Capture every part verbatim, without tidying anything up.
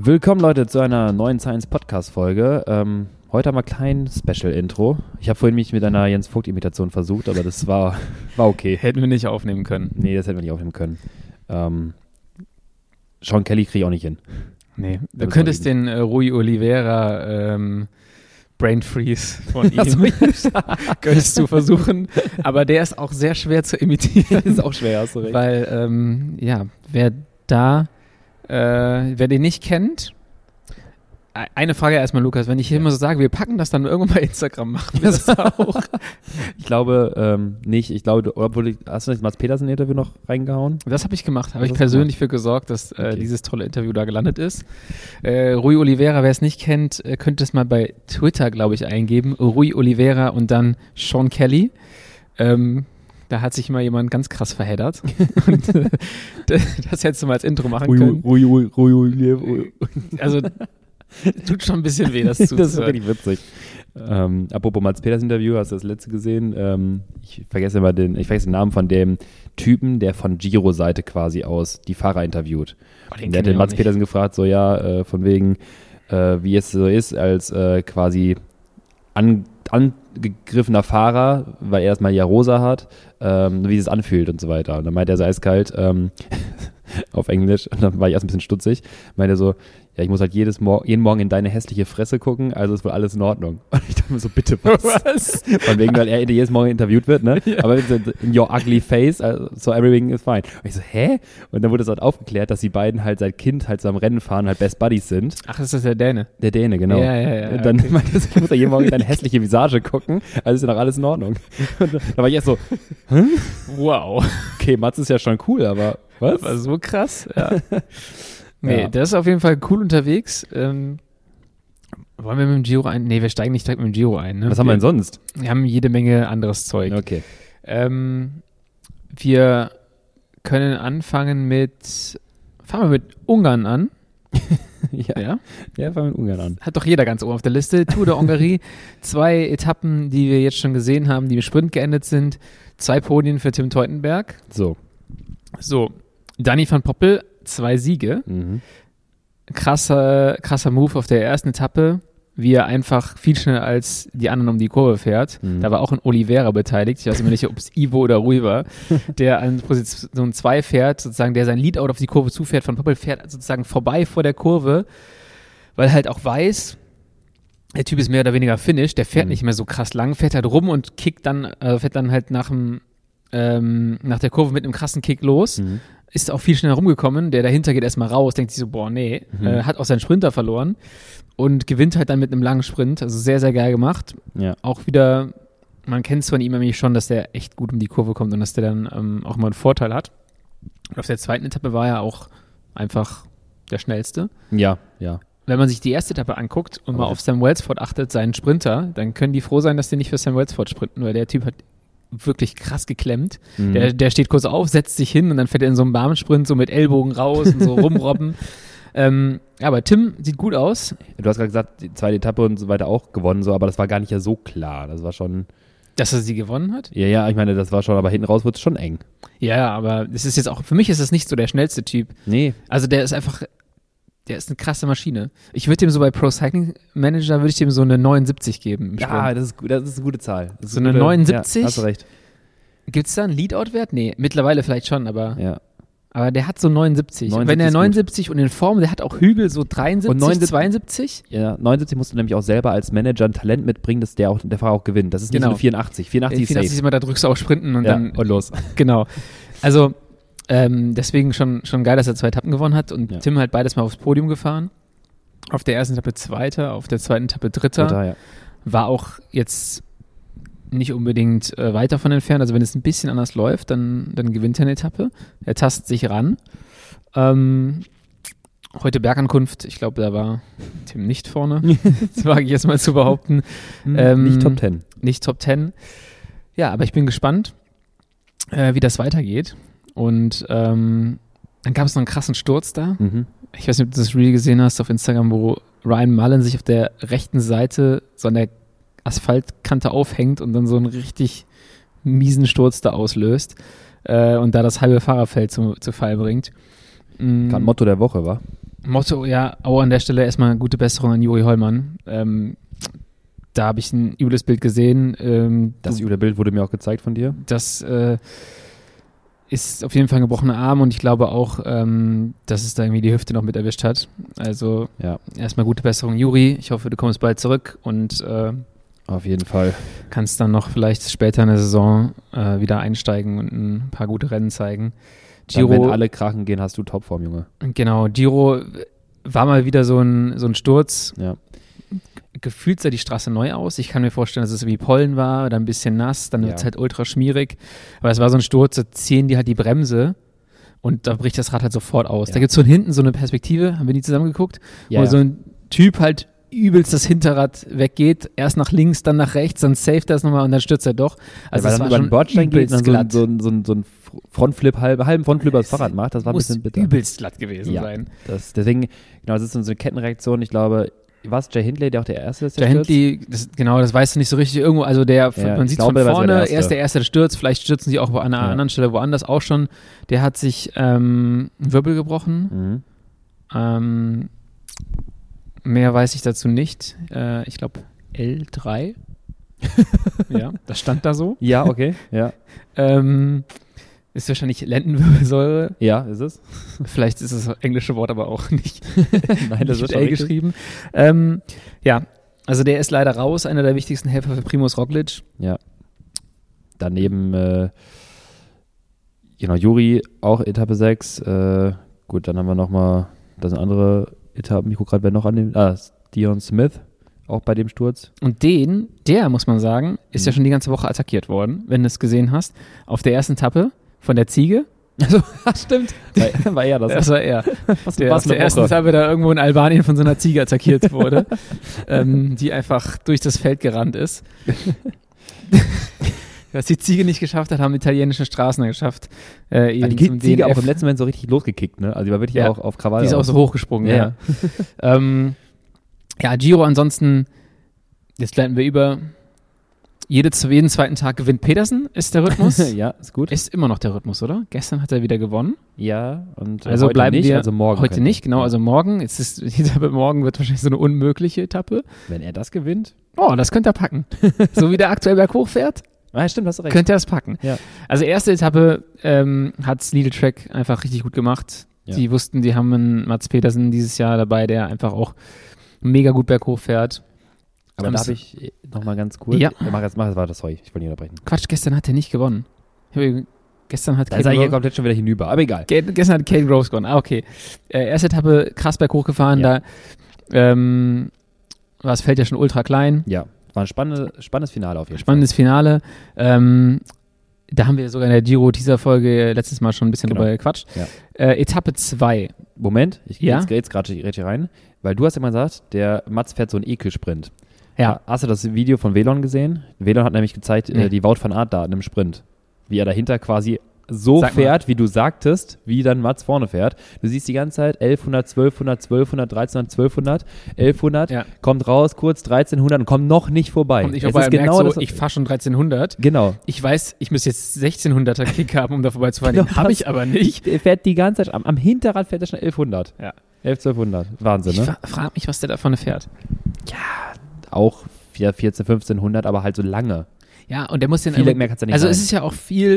Willkommen Leute zu einer neuen Science-Podcast-Folge. Ähm, heute haben wir ein kleines Special-Intro. Ich habe vorhin mich mit einer Jens-Vogt-Imitation versucht, aber das war, war okay. Hätten wir nicht aufnehmen können. Nee, das hätten wir nicht aufnehmen können. Ähm, Sean Kelly kriege ich auch nicht hin. Nee, du könntest den äh, Rui Oliveira ähm, Brain Freeze von ihm könntest du versuchen, aber der ist auch sehr schwer zu imitieren. ist auch schwer, hast du recht. Weil, ähm, ja, wer da Äh, wer den nicht kennt, eine Frage erstmal, Lukas, wenn ich hier immer so sage, wir packen das dann irgendwann bei Instagram, machen wir das auch? Ich glaube ähm, nicht, ich glaube, du, obwohl, hast du nicht Mats Pedersen Interview noch reingehauen? Das habe ich gemacht, habe ich persönlich für gesorgt, dass äh, okay. dieses tolle Interview da gelandet ist. Äh, Rui Oliveira, wer es nicht kennt, äh, könnte es mal bei Twitter, glaube ich, eingeben, Rui Oliveira und dann Sean Kelly. Ähm, Da hat sich mal jemand ganz krass verheddert. Und, äh, das hättest du mal als Intro machen können. Rui, Rui, Rui, Rui, Rui. Also, tut schon ein bisschen weh, das zuzuhören. Das ist wirklich witzig. Ähm, apropos Mats Pedersen Interview, hast du das letzte gesehen? Ähm, ich vergesse immer den, ich vergesse den Namen von dem Typen, der von Giro-Seite quasi aus die Fahrer interviewt. Oh, der hat den Mats Pedersen gefragt, so ja, äh, von wegen, äh, wie es so ist, als äh, quasi an angegriffener Fahrer, weil er erstmal ja rosa hat, ähm, wie es anfühlt und so weiter. Und dann meint er so eiskalt ähm, auf Englisch, und dann war ich erst ein bisschen stutzig, meint er so, ja, ich muss halt jedes Mor- jeden Morgen in deine hässliche Fresse gucken, also ist wohl alles in Ordnung. Und ich dachte mir so, bitte was? was? Von wegen, weil er jedes Morgen interviewt wird, ne? Ja. Aber in your ugly face, also, so everything is fine. Und ich so, hä? Und dann wurde es halt aufgeklärt, dass die beiden halt seit Kind halt so am Rennen fahren, halt Best Buddies sind. Ach, das ist der Däne? Der Däne, genau. Ja, ja, ja. Und dann okay. meinte er, ich muss ja jeden Morgen in deine hässliche Visage gucken, also ist ja doch alles in Ordnung. Und da war ich erst so, hm? Wow. Okay, Mats ist ja schon cool, aber was? Das war so krass, ja. Nee, ja. der ist auf jeden Fall cool unterwegs. Ähm, wollen wir mit dem Giro ein? Nee, wir steigen nicht direkt mit dem Giro ein. Ne? Was haben wir denn sonst? Wir haben jede Menge anderes Zeug. Okay. Ähm, wir können anfangen mit, fangen wir mit Ungarn an. ja. ja. Ja, fangen wir mit Ungarn an. Hat doch jeder ganz oben auf der Liste. Tour de Hongrie, zwei Etappen, die wir jetzt schon gesehen haben, die im Sprint geendet sind. Zwei Podien für Tim Teutenberg. So. So, Dani van Poppel, zwei Siege. Mhm. Krasser, krasser Move auf der ersten Etappe, wie er einfach viel schneller als die anderen um die Kurve fährt. Mhm. Da war auch ein Oliveira beteiligt. Ich weiß immer nicht, ob es Ivo oder Rui war, der an Position zwei fährt, sozusagen, der sein Leadout auf die Kurve zufährt. Van Poppel fährt sozusagen vorbei vor der Kurve, weil er halt auch weiß, der Typ ist mehr oder weniger finished, der fährt mhm. nicht mehr so krass lang, fährt halt rum und kickt dann, äh, fährt dann halt nach dem ähm, nach der Kurve mit einem krassen Kick los. Mhm. Ist auch viel schneller rumgekommen, der dahinter geht erstmal raus, denkt sich so, boah, nee, mhm. äh, hat auch seinen Sprinter verloren und gewinnt halt dann mit einem langen Sprint, also sehr, sehr geil gemacht. Ja. Auch wieder, man kennt es von ihm nämlich schon, dass der echt gut um die Kurve kommt und dass der dann ähm, auch mal einen Vorteil hat. Und auf der zweiten Etappe war er auch einfach der Schnellste. Ja, ja. Wenn man sich die erste Etappe anguckt und Aber mal auf Sam Welsford achtet, seinen Sprinter, dann können die froh sein, dass die nicht für Sam Welsford sprinten, weil der Typ hat wirklich krass geklemmt. Mhm. Der, der steht kurz auf, setzt sich hin und dann fährt er in so einem Barmensprint so mit Ellbogen raus und so rumrobben. Ähm, ja, aber Tim sieht gut aus. Du hast gerade gesagt, die zweite Etappe und so weiter auch gewonnen, so, aber das war gar nicht ja so klar. Das war schon... Dass er sie gewonnen hat? Ja, ja, ich meine, das war schon, aber hinten raus wird es schon eng. Ja, aber das ist jetzt auch, für mich ist das nicht so der schnellste Typ. Nee. Also der ist einfach... Der ist eine krasse Maschine. Ich würde dem so bei Pro Cycling Manager würde ich dem so eine neunundsiebzig geben im Sprint. Ja, das ist, das ist eine gute Zahl. Das so eine gute, neunundsiebzig? Ja, hast du recht. Gibt es da einen Leadout-Wert? Nee, mittlerweile vielleicht schon, aber ja. aber der hat so neunundsiebzig. neunundsiebzig und wenn er neunundsiebzig und in Form, der hat auch Hügel so dreiundsiebzig, und neunundsiebzig, zweiundsiebzig. Ja, neunundsiebzig musst du nämlich auch selber als Manager ein Talent mitbringen, dass der, auch, der Fahrer auch gewinnt. Das ist nicht genau. so eine vierundachtzig. vierundachtzig, vierundachtzig ist immer, da drückst du auch Sprinten und ja, dann und los. Genau. Also ähm, deswegen schon, schon geil, dass er zwei Etappen gewonnen hat und ja. Tim halt beides mal aufs Podium gefahren. Auf der ersten Etappe Zweiter, auf der zweiten Etappe Dritter. Dritter ja. War auch jetzt nicht unbedingt äh, weit davon entfernt. Also wenn es ein bisschen anders läuft, dann, dann gewinnt er eine Etappe. Er tastet sich ran. Ähm, heute Bergankunft, ich glaube, da war Tim nicht vorne. Das wage ich jetzt mal zu behaupten. Ähm, nicht Top Ten. Nicht Top Ten. Ja, aber ich bin gespannt, äh, wie das weitergeht. Und ähm, dann gab es noch einen krassen Sturz da. Mhm. Ich weiß nicht, ob du das Reel gesehen hast auf Instagram, wo Ryan Mullen sich auf der rechten Seite so an der Asphaltkante aufhängt und dann so einen richtig miesen Sturz da auslöst äh, und da das halbe Fahrerfeld zu, zu Fall bringt. Mhm. Kann Motto der Woche, wa? Motto, ja, auch an der Stelle erstmal gute Besserung an Juri Hollmann. Ähm, da habe ich ein übles Bild gesehen. Ähm, das üble Bild wurde mir auch gezeigt von dir. Das äh, ist auf jeden Fall ein gebrochener Arm und ich glaube auch, ähm, dass es da irgendwie die Hüfte noch mit erwischt hat. Also ja. erstmal gute Besserung, Juri. Ich hoffe, du kommst bald zurück und äh, auf jeden Fall kannst dann noch vielleicht später in der Saison äh, wieder einsteigen und ein paar gute Rennen zeigen. Giro, dann, wenn alle krachen gehen, hast du Topform, Junge. Genau, Giro war mal wieder so ein, so ein Sturz. Ja. Gefühlt sah die Straße neu aus. Ich kann mir vorstellen, dass es wie Pollen war, dann ein bisschen nass, dann ja. wird es halt ultra schmierig. Aber es war so ein Sturz, da ziehen die halt die Bremse und da bricht das Rad halt sofort aus. Ja. Da gibt es von hinten so eine Perspektive, haben wir die zusammen geguckt, ja, wo ja. so ein Typ halt übelst das Hinterrad weggeht, erst nach links, dann nach rechts, dann saved er es nochmal und dann stürzt er doch. Also ja, weil dann über den Bordstein geht und dann so, so, so, so ein Frontflip, halb, halben Frontflip das Fahrrad macht, das war ein bisschen bitter. Muss übelst glatt gewesen ja, sein. Das, deswegen, genau, das ist so eine Kettenreaktion. Ich glaube, war es Jay Hindley, der auch der Erste ist, der Jay stürzt? Hindley, das, genau, das weißt du nicht so richtig irgendwo, also der, ja, man sieht glaube, von vorne, er er ist der Erste, der stürzt, vielleicht stürzen sie auch an einer ja. anderen Stelle woanders auch schon. Der hat sich ähm, einen Wirbel gebrochen. Mhm. Ähm, mehr weiß ich dazu nicht. Äh, ich glaube L drei. Ja, das stand da so. Ja, okay, ja. ähm, ist wahrscheinlich Lendenwirbelsäure. Ja, ist es. Vielleicht ist das englische Wort aber auch nicht. Nein, das wird L geschrieben. Ähm, ja, also der ist leider raus, einer der wichtigsten Helfer für Primož Roglič. Ja. Daneben, äh, genau, Juri, auch Etappe sechs. Äh, gut, dann haben wir nochmal, das sind andere Etappen. Ich gucke gerade, wer noch an dem, ah, Dion Smith, auch bei dem Sturz. Und den, der, muss man sagen, ist mhm. ja schon die ganze Woche attackiert worden, wenn du es gesehen hast. Auf der ersten Etappe von der Ziege. Also, stimmt. War, war er das? Das war er. Was, der auf der ersten Etappe da irgendwo in Albanien von so einer Ziege attackiert wurde, ähm, die einfach durch das Feld gerannt ist. Was die Ziege nicht geschafft hat, haben italienische Straßen geschafft. Äh, ja, die Ziege D N F. Auch im letzten Moment so richtig losgekickt, ne? Also die war wirklich ja, auch auf Krawall. Die ist auch so hochgesprungen, ja. Ja, ähm, ja Giro ansonsten, jetzt leiten wir über. Jede, jeden zweiten Tag gewinnt Pedersen, ist der Rhythmus. Ja, ist gut. Ist immer noch der Rhythmus, oder? Gestern hat er wieder gewonnen. Ja, und also heute bleiben nicht, wir also morgen. Heute nicht, genau, also morgen. Jetzt ist, die Etappe morgen wird wahrscheinlich so eine unmögliche Etappe. Wenn er das gewinnt? Oh, das könnte er packen. So wie der aktuell berghoch fährt. Ah, stimmt, hast du recht. Könnte er es packen. Ja. Also erste Etappe ähm, hat Lidl Track einfach richtig gut gemacht. Ja. Die wussten, die haben einen Mats Pedersen dieses Jahr dabei, der einfach auch mega gut berghoch fährt. Aber darf ich nochmal ganz kurz? Ja. Mach jetzt, mach jetzt weiter, sorry, ich wollte nicht unterbrechen. Quatsch, gestern hat er nicht gewonnen. Gestern hat Da ist er hier komplett schon wieder hinüber, aber egal. Ge- gestern hat Caden Groves gewonnen, ah, okay. Äh, erste Etappe krass berghoch gefahren, ja. da ähm, war das Feld ja schon ultra klein. Ja, war ein spannende, spannendes Finale auf jeden Spannendes Fall. Finale. Ähm, da haben wir sogar in der Giro-Teaser-Folge letztes Mal schon ein bisschen genau. drüber gequatscht. Ja. Äh, Etappe zwei. Moment, ich ja? gehe jetzt gerade richtig rein, weil du hast immer gesagt, der Mats fährt so einen Ekel-Sprint. Ja. Hast du das Video von Velon gesehen? Velon hat nämlich gezeigt, nee. äh, die Wout van Aert-Daten im Sprint. Wie er dahinter quasi so Sag fährt, mal. Wie du sagtest, wie dann Mats vorne fährt. Du siehst die ganze Zeit elfhundert, zwölfhundert, zwölfhundert, dreizehnhundert, zwölfhundert, elfhundert, ja. kommt raus, kurz dreizehnhundert und kommt noch nicht vorbei. Kommt nicht vorbei, es ist genau so, das, ich fahre schon dreizehnhundert. Genau. Ich weiß, ich muss jetzt sechzehnhunderter Kick haben, um da vorbeizufahren. Den habe ich aber nicht. Er fährt die ganze Zeit, am, am Hinterrad fährt er schon elfhundert. Ja. elf, zwölfhundert. Wahnsinn, ich ne? Ich fra- frage mich, was der da vorne fährt. Ja, auch vierzehn, fünfzehnhundert, aber halt so lange. Ja, und der muss den... Viele immer, mehr kannst du nicht Also sein. Es ist ja auch viel...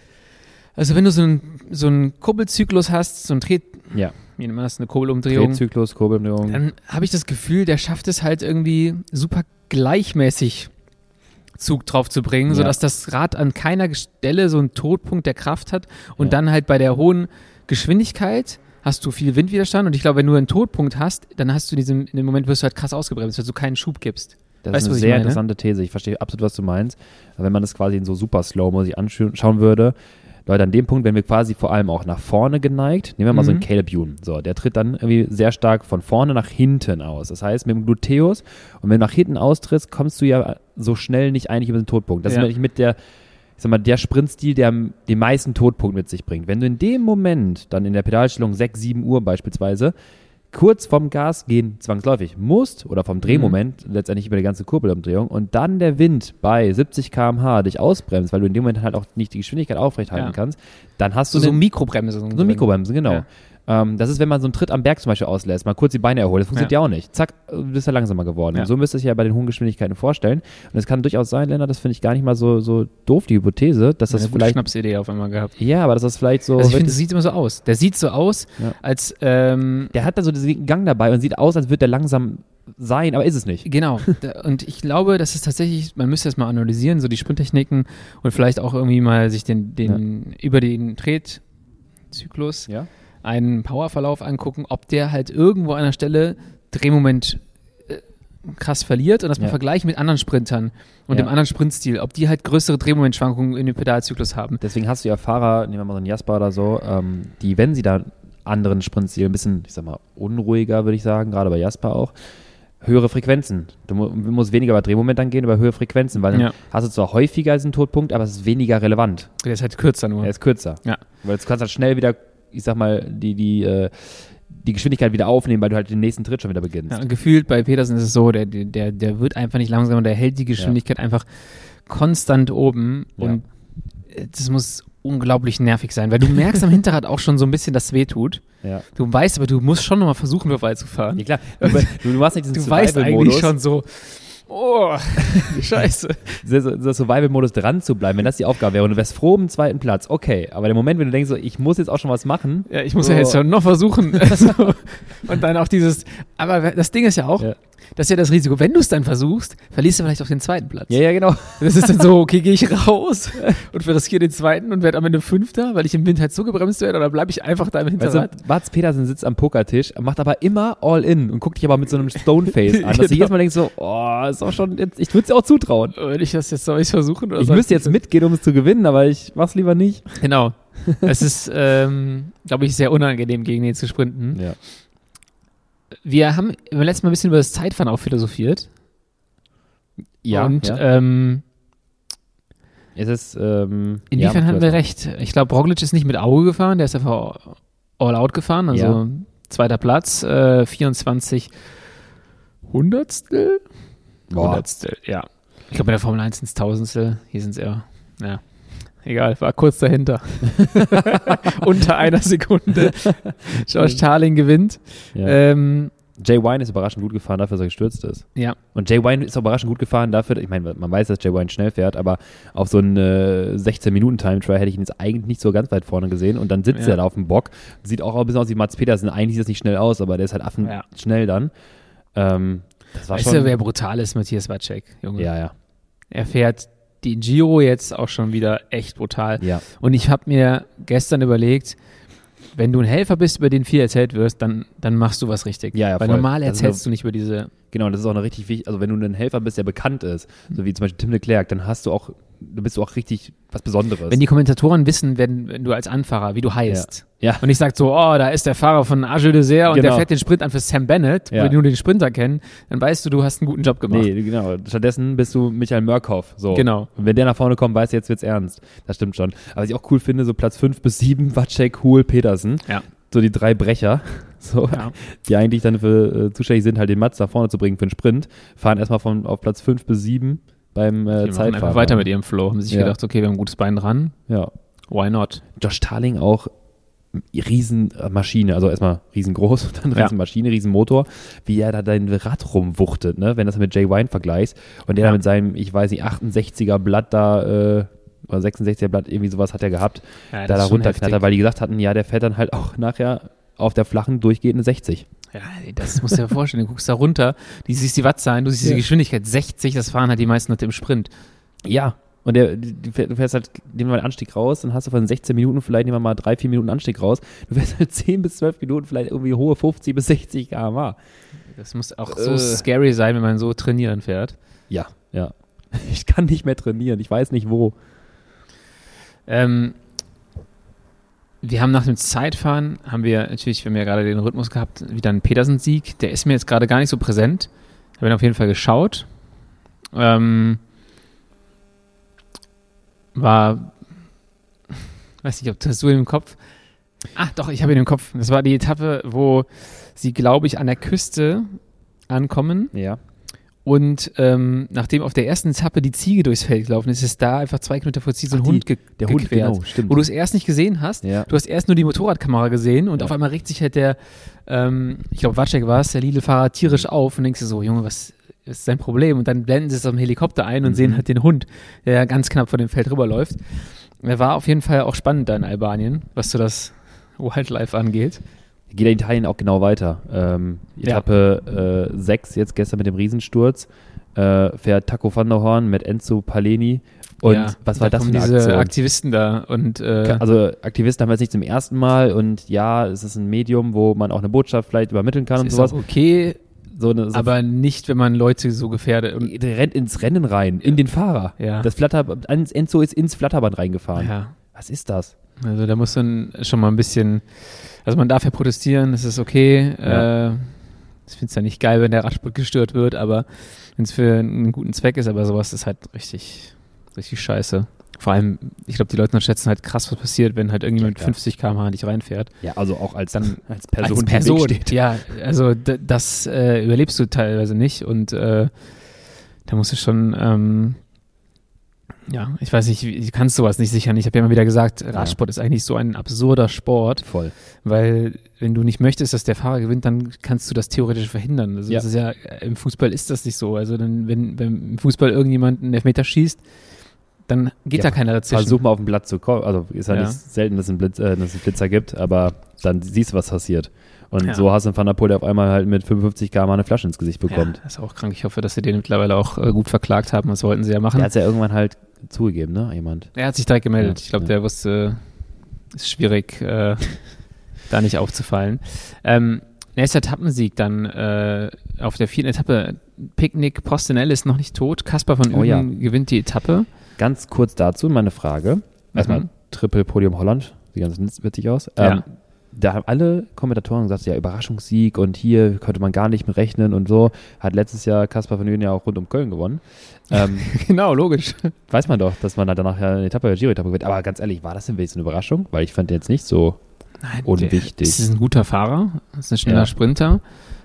Also wenn du so einen so einen Kurbelzyklus hast, so ein Dreh... Ja. Wie nennt man das? Eine Kurbelumdrehung. Drehzyklus, Kurbelumdrehung. Dann habe ich das Gefühl, der schafft es halt irgendwie super gleichmäßig Zug drauf zu bringen, ja. sodass das Rad an keiner Stelle so einen Todpunkt der Kraft hat und ja. dann halt bei der hohen Geschwindigkeit hast du viel Windwiderstand und ich glaube, wenn du einen Todpunkt hast, dann hast du diesen, in dem Moment wirst du halt krass ausgebremst, weil du keinen Schub gibst. Das weißt ist eine sehr interessante These. Ich verstehe absolut, was du meinst. Aber wenn man das quasi in so super Slow-Mo sich anschauen würde, Leute, an dem Punkt, wenn wir quasi vor allem auch nach vorne geneigt, nehmen wir mal mhm. so einen Caleb Ewan. So, der tritt dann irgendwie sehr stark von vorne nach hinten aus. Das heißt, mit dem Gluteus und wenn du nach hinten austrittst, kommst du ja so schnell nicht eigentlich über den Todpunkt. Das ja. ist nämlich mit der, ich sag mal, der Sprintstil, der den meisten Todpunkt mit sich bringt. Wenn du in dem Moment dann in der Pedalstellung sechs, sieben Uhr beispielsweise kurz vom Gas gehen zwangsläufig musst oder vom Drehmoment, mhm. letztendlich über die ganze Kurbelumdrehung und dann der Wind bei siebzig Kilometer pro Stunde dich ausbremst, weil du in dem Moment halt auch nicht die Geschwindigkeit aufrechthalten ja. kannst, dann hast du so, so eine Mikrobremse. So eine Mikrobremse, genau. Ja. Ähm, das ist, wenn man so einen Tritt am Berg zum Beispiel auslässt, mal kurz die Beine erholt. Das funktioniert ja, ja auch nicht. Zack, du bist ja langsamer geworden. Ja. Und so müsst ihr es ja bei den hohen Geschwindigkeiten vorstellen. Und es kann durchaus sein, Lennart, das finde ich gar nicht mal so, so doof, die Hypothese, dass das eine vielleicht... Schnapsidee auf einmal gehabt. Ja, aber dass das vielleicht so... Also ich finde, das sieht immer so aus. Der sieht so aus, ja. als... Ähm, der hat da so diesen Gang dabei und sieht aus, als würde der langsam sein, aber ist es nicht. Genau. Und ich glaube, das ist tatsächlich, man müsste das mal analysieren, so die Sprinttechniken und vielleicht auch irgendwie mal sich den, den ja. über den Tretzyklus ja. einen Powerverlauf angucken, ob der halt irgendwo an einer Stelle Drehmoment äh, krass verliert und das mal ja. vergleichen mit anderen Sprintern und ja. dem anderen Sprintstil, ob die halt größere Drehmomentschwankungen in dem Pedalzyklus haben. Deswegen hast du ja Fahrer, nehmen wir mal so einen Jasper oder so, ähm, die, wenn sie da anderen Sprintstil ein bisschen, ich sag mal, unruhiger, würde ich sagen, gerade bei Jasper auch, höhere Frequenzen. Du mu- musst weniger bei Drehmoment dann gehen, aber höhere Frequenzen, weil dann Ja. hast du zwar häufiger diesen Todpunkt, aber es ist weniger relevant. Der ist halt kürzer nur. Er ist kürzer. Ja. Weil du kannst halt schnell wieder, ich sag mal, die, die, äh, die Geschwindigkeit wieder aufnehmen, weil du halt den nächsten Tritt schon wieder beginnst. Ja, und gefühlt bei Petersen ist es so, der, der, der wird einfach nicht langsamer, der hält die Geschwindigkeit ja. einfach konstant oben Ja. und das muss unglaublich nervig sein, weil du merkst am Hinterrad auch schon so ein bisschen, dass es weh tut. Ja. Du weißt, aber du musst schon nochmal versuchen, vorbeizufahren. Ja, klar. Du, du machst nicht diesen Du weißt eigentlich Survival-Modus. schon so, oh, scheiße. Das Survival-Modus dran zu bleiben, wenn das die Aufgabe wäre und du wärst froh um den zweiten Platz, okay. Aber der Moment, wenn du denkst, so, ich muss jetzt auch schon was machen. Ja, ich muss so. ja jetzt schon noch versuchen. So. Und dann auch dieses, aber das Ding ist ja auch, Ja. das ist ja das Risiko. Wenn du es dann versuchst, verlierst du vielleicht auch den zweiten Platz. Ja, ja, genau. Das ist dann so, okay, gehe ich raus und riskiere den zweiten und werde am Ende Fünfter, weil ich im Wind halt so gebremst werde, oder bleibe ich einfach da im Hinterrad? Weißt du, Mats Pedersen sitzt am Pokertisch, macht aber immer all in und guckt dich aber mit so einem Stoneface an, dass Genau. du jedes Mal denkst so, oh, ist auch schon, jetzt, ich würde es dir auch zutrauen. Würde ich das jetzt, soll ich versuchen? Oder Ich soll müsste jetzt mitgehen, um es zu gewinnen, aber ich mach's lieber nicht. Genau. Es ist, ähm, glaube ich, sehr unangenehm, gegen den zu sprinten. Ja. Wir haben beim letzten Mal ein bisschen über das Zeitfahren auch philosophiert. Ja, Und ja. ähm, Es ist, ähm, inwiefern ja, hatten wir recht? Ich glaube, Roglic ist nicht mit Auge gefahren, der ist einfach all out gefahren, also Ja. zweiter Platz, äh, vierundzwanzig Hundertstel? Boah. Hundertstel, ja. Ich glaube, bei der Formel eins sind es Tausendstel, hier sind es eher, ja, egal, war kurz dahinter. Unter einer Sekunde. Josh Tarling gewinnt. Ja. Ähm, Jay Wine ist überraschend gut gefahren dafür, dass er gestürzt ist. ja. Und Jay Wine ist auch überraschend gut gefahren dafür, ich meine, man weiß, dass Jay Wine schnell fährt, aber auf so einen äh, sechzehn-Minuten-Time-Trial hätte ich ihn jetzt eigentlich nicht so ganz weit vorne gesehen und dann sitzt Ja. er da auf dem Bock, sieht auch ein bisschen aus wie Mats Pedersen, eigentlich sieht das nicht schnell aus, aber der ist halt affen Ja. schnell dann. Ähm, das war Weißt schon, du, wer brutal ist? Matthias Wacek, Junge. ja, ja, Er fährt den Giro jetzt auch schon wieder echt brutal. ja. Und ich habe mir gestern überlegt, wenn du ein Helfer bist, über den viel erzählt wirst, dann, dann machst du was richtig. Ja, ja, Weil voll. normal Das ist erzählst eine- du nicht über diese... Genau, das ist auch eine richtig wichtig, also wenn du ein Helfer bist, der bekannt ist, so wie zum Beispiel Tim de Klerk, dann hast du auch, du bist du auch richtig was Besonderes. Wenn die Kommentatoren wissen, wenn, wenn du als Anfahrer, wie du heißt. Ja. Und ich sag so, oh, da ist der Fahrer von Arge Dessert und Genau. der fährt den Sprint an für Sam Bennett, Ja. wenn du den Sprinter kennst, dann weißt du, du hast einen guten Job gemacht. Nee, genau. Stattdessen bist du Michael Mörkhoff. So. Genau. Und wenn der nach vorne kommt, weißt du, jetzt wird's ernst. Das stimmt schon. Aber was ich auch cool finde, so Platz fünf bis sieben, Wacek, Huhl, Petersen. Ja. So die drei Brecher, so, Ja. die eigentlich dann für, äh, zuständig sind, halt den Mats nach vorne zu bringen für den Sprint, fahren erstmal von auf Platz fünf bis sieben beim äh, Die machen Zeitfahren. einfach weiter mit ihrem Flow. Haben sich Ja. gedacht, okay, wir haben ein gutes Bein dran. Ja. Why not? Josh Tarling auch Riesenmaschine, also erstmal riesengroß und dann Ja. Riesenmaschine, Riesenmotor, wie er da dein Rad rumwuchtet, ne, wenn das mit Jay Wine vergleichst und der Ja. da mit seinem, ich weiß nicht, achtundsechziger Blatt da, äh, oder sechsundsechziger Blatt, irgendwie sowas hat er gehabt, Ja, da da runterknattert, weil die gesagt hatten, ja, der fährt dann halt auch nachher auf der flachen durchgehende sechzig. Ja, das musst du dir vorstellen. Du guckst da runter, du siehst die Wattzahlen, du siehst Ja. die Geschwindigkeit sechzig, das fahren halt die meisten Leute im Sprint. Ja. Und der, du fährst- du fährst halt, nehmen wir mal den Anstieg raus, dann hast du von sechzehn Minuten vielleicht, nehmen wir mal drei, vier Minuten Anstieg raus. Du fährst halt zehn bis zwölf Minuten, vielleicht irgendwie hohe fünfzig bis sechzig Kilometer pro Stunde. Das muss auch so Äh. scary sein, wenn man so trainieren fährt. Ja, ja. Ich kann nicht mehr trainieren, ich weiß nicht wo. Ähm, wir haben nach dem Zeitfahren, haben wir natürlich, wir haben ja gerade den Rhythmus gehabt, wieder einen Petersen-Sieg. Der ist mir jetzt gerade gar nicht so präsent. Ich habe ihn auf jeden Fall geschaut. Ähm, war, weiß nicht, ob das du ihn im Kopf. Ah, doch, ich habe ihn im Kopf. Das war die Etappe, wo sie, glaube ich, an der Küste ankommen Ja. Und ähm, nachdem auf der ersten Etappe die Ziege durchs Feld gelaufen ist, ist da einfach zwei Kilometer vor Ziel so ein Ach, Hund die, ge der gequert. Hund, genau, stimmt. Wo du es erst nicht gesehen hast. Ja. Du hast erst nur die Motorradkamera gesehen und ja. auf einmal regt sich halt der, ähm, ich glaube Wacek war es, der Lidl-Fahrer tierisch auf und denkst dir so, Junge, was ist sein Problem? Und dann blenden sie es auf dem Helikopter ein und mhm. sehen halt den Hund, der ganz knapp vor dem Feld rüberläuft. Er war auf jeden Fall auch spannend da in Albanien, was so das Wildlife angeht. Geht in Italien auch genau weiter. Ähm, Etappe ja. sechs, äh, jetzt gestern mit dem Riesensturz, äh, fährt Taco van der Horn mit Enzo Paleni. Und ja, was war da das für eine diese Aktion? Aktivisten da und äh, also Aktivisten haben wir jetzt nicht zum ersten Mal und ja, es ist ein Medium, wo man auch eine Botschaft vielleicht übermitteln kann und ist sowas. Auch okay, so eine, so aber nicht, wenn man Leute so gefährdet. Und der rennt ins Rennen rein, in den Fahrer. Ja. Das Flatter, Enzo ist ins Flatterband reingefahren. Ja. Was ist das? Also da muss man schon mal ein bisschen, also man darf ja protestieren, das ist okay. Ja. Äh, ich finde es ja nicht geil, wenn der Radsport gestört wird, aber wenn es für einen guten Zweck ist, aber sowas ist halt richtig, richtig scheiße. Vor allem, ich glaube, die Leute schätzen halt krass, was passiert, wenn halt irgendjemand ja, mit fünfzig Kilometer pro Stunde nicht reinfährt. Ja, also auch als, dann als Person, als Person die im Weg steht. Ja, also d- das äh, überlebst du teilweise nicht und äh, da musst du schon, ähm, ja, ich weiß nicht, ich kann sowas nicht sichern. Ich habe ja immer wieder gesagt, Radsport ja. ist eigentlich so ein absurder Sport. Voll. Weil, wenn du nicht möchtest, dass der Fahrer gewinnt, dann kannst du das theoretisch verhindern. Also ja. das ist ja, im Fußball ist das nicht so. Also dann, wenn, wenn im Fußball irgendjemand einen Elfmeter schießt, dann geht ja, da keiner dazwischen. Versuch mal auf den Platz zu kommen. Also ist ja, ja. nicht selten, dass es einen, Blitz, äh, dass es einen Blitzer gibt, aber dann siehst du, was passiert. Und ja. so hast du einen Van der Poel, der auf einmal halt mit fünfundfünfzig Kilometer pro Stunde eine Flasche ins Gesicht bekommt. Ja, das ist auch krank. Ich hoffe, dass sie den mittlerweile auch äh, gut verklagt haben. Das wollten sie ja machen. Der hat es ja irgendwann halt zugegeben, ne? Jemand. Er hat sich direkt gemeldet. Ja, ich glaube, ja. der wusste, ist schwierig, äh, da nicht aufzufallen. Ähm, nächster Etappensieg dann äh, auf der vierten Etappe. Picknick Postenel ist noch nicht tot. Kaspar von Uben oh, ja. gewinnt die Etappe. Ganz kurz dazu meine Frage. Erstmal Mhm. Triple Podium Holland. Sieht ganz witzig aus. Ja. Ähm, da haben alle Kommentatoren gesagt, ja, Überraschungssieg und hier könnte man gar nicht mit rechnen und so. Hat letztes Jahr Kaspar von Uben ja auch rund um Köln gewonnen. Ähm, genau, logisch. Weiß man doch, dass man da danach ja eine Etappe, eine Giro-Etappe gewinnt. Aber ganz ehrlich, war das denn wenigstens eine Überraschung? Weil ich fand den jetzt nicht so Nein, unwichtig. Das ist ein guter Fahrer. Das ist ein schneller Ja. Sprinter.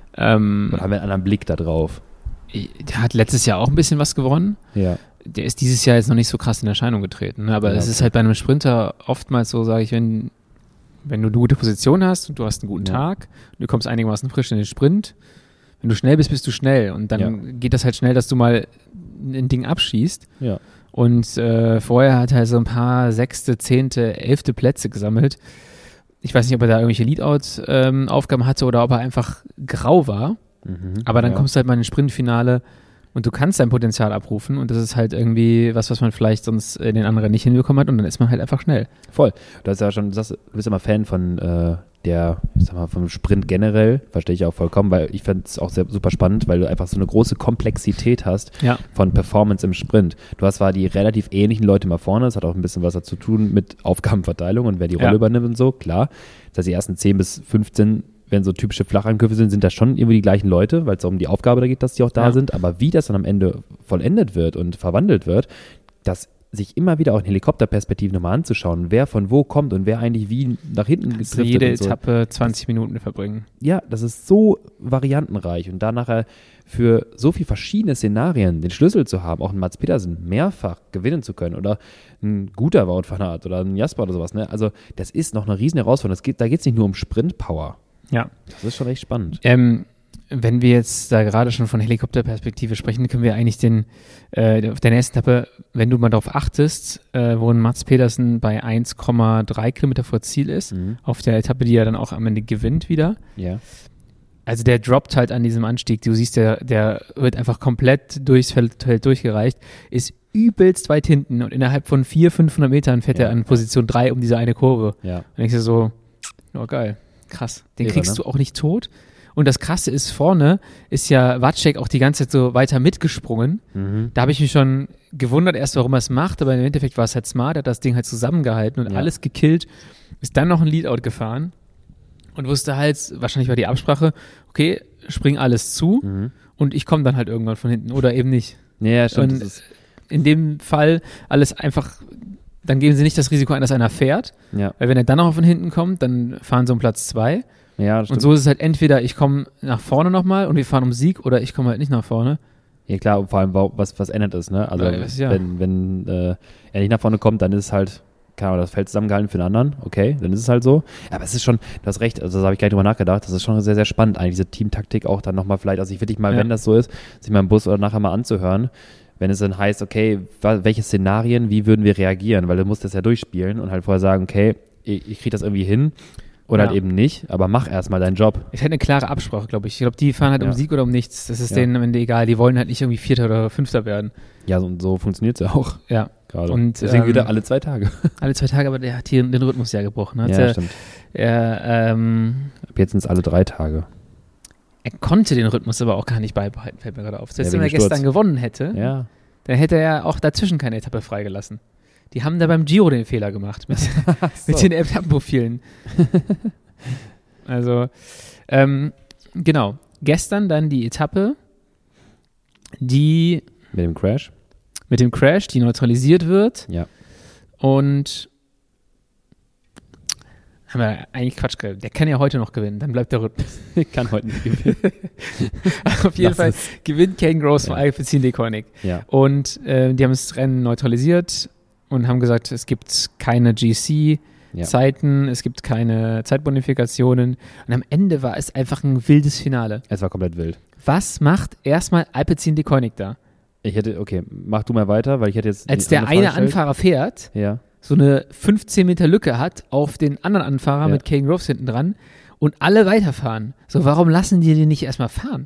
Ähm, Oder haben wir einen anderen Blick da drauf? der hat letztes Jahr auch ein bisschen was gewonnen. Ja. Der ist dieses Jahr jetzt noch nicht so krass in Erscheinung getreten. Ne? Aber Ja, es okay. ist halt bei einem Sprinter oftmals so, sage ich, wenn, wenn du eine gute Position hast und du hast einen guten Ja. Tag und du kommst einigermaßen frisch in den Sprint, wenn du schnell bist, bist du schnell. Und dann Ja. geht das halt schnell, dass du mal ein Ding abschießt. Ja. Und äh, vorher hat er so ein paar sechste, zehnte, elfte Plätze gesammelt. Ich weiß nicht, ob er da irgendwelche Leadout-Aufgaben ähm, hatte oder ob er einfach grau war. Mhm. Aber dann ja. kommst du halt mal in ein Sprintfinale und du kannst dein Potenzial abrufen und das ist halt irgendwie was, was man vielleicht sonst in den anderen nicht hinbekommen hat und dann ist man halt einfach schnell. Voll. Du hast ja schon, du, sagst, du bist immer Fan von äh, der, ich sag mal, vom Sprint generell, verstehe ich auch vollkommen, weil ich finde es auch sehr, super spannend, weil du einfach so eine große Komplexität hast Ja. von Performance im Sprint. Du hast zwar die relativ ähnlichen Leute mal vorne, das hat auch ein bisschen was dazu tun mit Aufgabenverteilung und wer die Rolle Ja. übernimmt und so, klar. Das heißt, die ersten zehn bis fünfzehn, wenn so typische Flachangriffe sind, sind das schon irgendwie die gleichen Leute, weil es um die Aufgabe da geht, dass die auch da Ja. sind. Aber wie das dann am Ende vollendet wird und verwandelt wird, das sich immer wieder auch in Helikopterperspektive nochmal anzuschauen, wer von wo kommt und wer eigentlich wie nach hinten Kannst du getriftet jede und so. Etappe zwanzig Minuten verbringen. Ja, das ist so variantenreich und da nachher für so viele verschiedene Szenarien den Schlüssel zu haben, auch einen Mats Pedersen mehrfach gewinnen zu können oder ein guter Wout van Aert oder ein Jasper oder sowas. Ne? Also das ist noch eine riesen Herausforderung. Das geht, da geht es nicht nur um Sprintpower. Ja. Das ist schon echt spannend. Ähm, wenn wir jetzt da gerade schon von Helikopterperspektive sprechen, können wir eigentlich den, äh, auf der nächsten Etappe, wenn du mal darauf achtest, äh, wo ein Mats Pedersen bei eins Komma drei Kilometer vor Ziel ist, Mhm. auf der Etappe, die er dann auch am Ende gewinnt wieder. Ja. Also der droppt halt an diesem Anstieg. Du siehst, der, der wird einfach komplett durchs Feld, Feld durchgereicht, ist übelst weit hinten und innerhalb von vierhundert, fünfhundert Metern fährt Ja, er an Position drei um diese eine Kurve. Ja. Und denkst du so, oh geil, krass. Den Irre, kriegst ne? du auch nicht tot. Und das Krasse ist, vorne ist ja Wacek auch die ganze Zeit so weiter mitgesprungen. Mhm. Da habe ich mich schon gewundert erst, warum er es macht, aber im Endeffekt war es halt smart, er hat das Ding halt zusammengehalten und Ja. alles gekillt, ist dann noch ein Leadout gefahren und wusste halt, wahrscheinlich war die Absprache, okay, spring alles zu Mhm. und ich komme dann halt irgendwann von hinten oder eben nicht. Ja, stimmt. Und Das ist, in dem Fall alles einfach, dann geben sie nicht das Risiko ein, dass einer fährt, ja. weil wenn er dann noch von hinten kommt, dann fahren sie um Platz zwei. Ja, das Und stimmt. so ist es halt entweder, ich komme nach vorne nochmal und wir fahren um Sieg oder ich komme halt nicht nach vorne. Ja klar, vor allem, was, was ändert es, ne? Also ja, das, ja. wenn, wenn äh, er nicht nach vorne kommt, dann ist es halt, keine Ahnung, das Feld zusammengehalten für den anderen, okay, dann ist es halt so. Aber es ist schon, du hast recht, also das habe ich gar nicht drüber nachgedacht, das ist schon sehr, sehr spannend, eigentlich diese Teamtaktik auch dann nochmal vielleicht, also ich wirklich mal, ja. wenn das so ist, sich mal im Bus oder nachher mal anzuhören, wenn es dann heißt, okay, welche Szenarien, wie würden wir reagieren, weil du musst das ja durchspielen und halt vorher sagen, okay, ich, ich kriege das irgendwie hin. Oder ja. halt eben nicht, aber mach erstmal deinen Job. Es ist halt eine klare Absprache, glaube ich. Ich glaube, die fahren halt ja. um Sieg oder um nichts. Das ist ja. denen am Ende egal. Die wollen halt nicht irgendwie Vierter oder Fünfter werden. Ja, so, und so funktioniert es ja auch. Ja. Gerade. Und deswegen ähm, wieder alle zwei Tage. Alle zwei Tage, aber der hat hier den Rhythmus ja gebrochen. Hat ja, er, stimmt. Er, ähm, Ab jetzt sind es alle drei Tage. Er konnte den Rhythmus aber auch gar nicht beibehalten, fällt mir gerade auf. Selbst ja, wenn er gestern gewonnen hätte, ja. dann hätte er auch dazwischen keine Etappe freigelassen. Die haben da beim Giro den Fehler gemacht mit, so. mit den Etappenprofilen. Also, ähm, genau. Gestern dann die Etappe, die mit dem Crash? Mit dem Crash, die neutralisiert wird. Ja. Und haben wir eigentlich Quatsch geredet. Der kann ja heute noch gewinnen, dann bleibt der Rhythmus. Kann heute nicht gewinnen. Auf jeden Lass Fall es. gewinnt Kane Gross ja. von Alpecin Deceuninck. Ja. Und äh, die haben das Rennen neutralisiert und haben gesagt, es gibt keine G C Ja. Zeiten, es gibt keine Zeitbonifikationen und am Ende war es einfach ein wildes Finale. Es war komplett wild. Was macht erstmal Alpecin Deceuninck da? Ich hätte, okay, mach du mal weiter, weil ich hätte jetzt... Als der eine Anfahrer fährt, ja. so eine fünfzehn Meter Lücke hat auf den anderen Anfahrer ja. mit Kane Groves hinten dran und alle weiterfahren. So, warum lassen die den nicht erstmal fahren?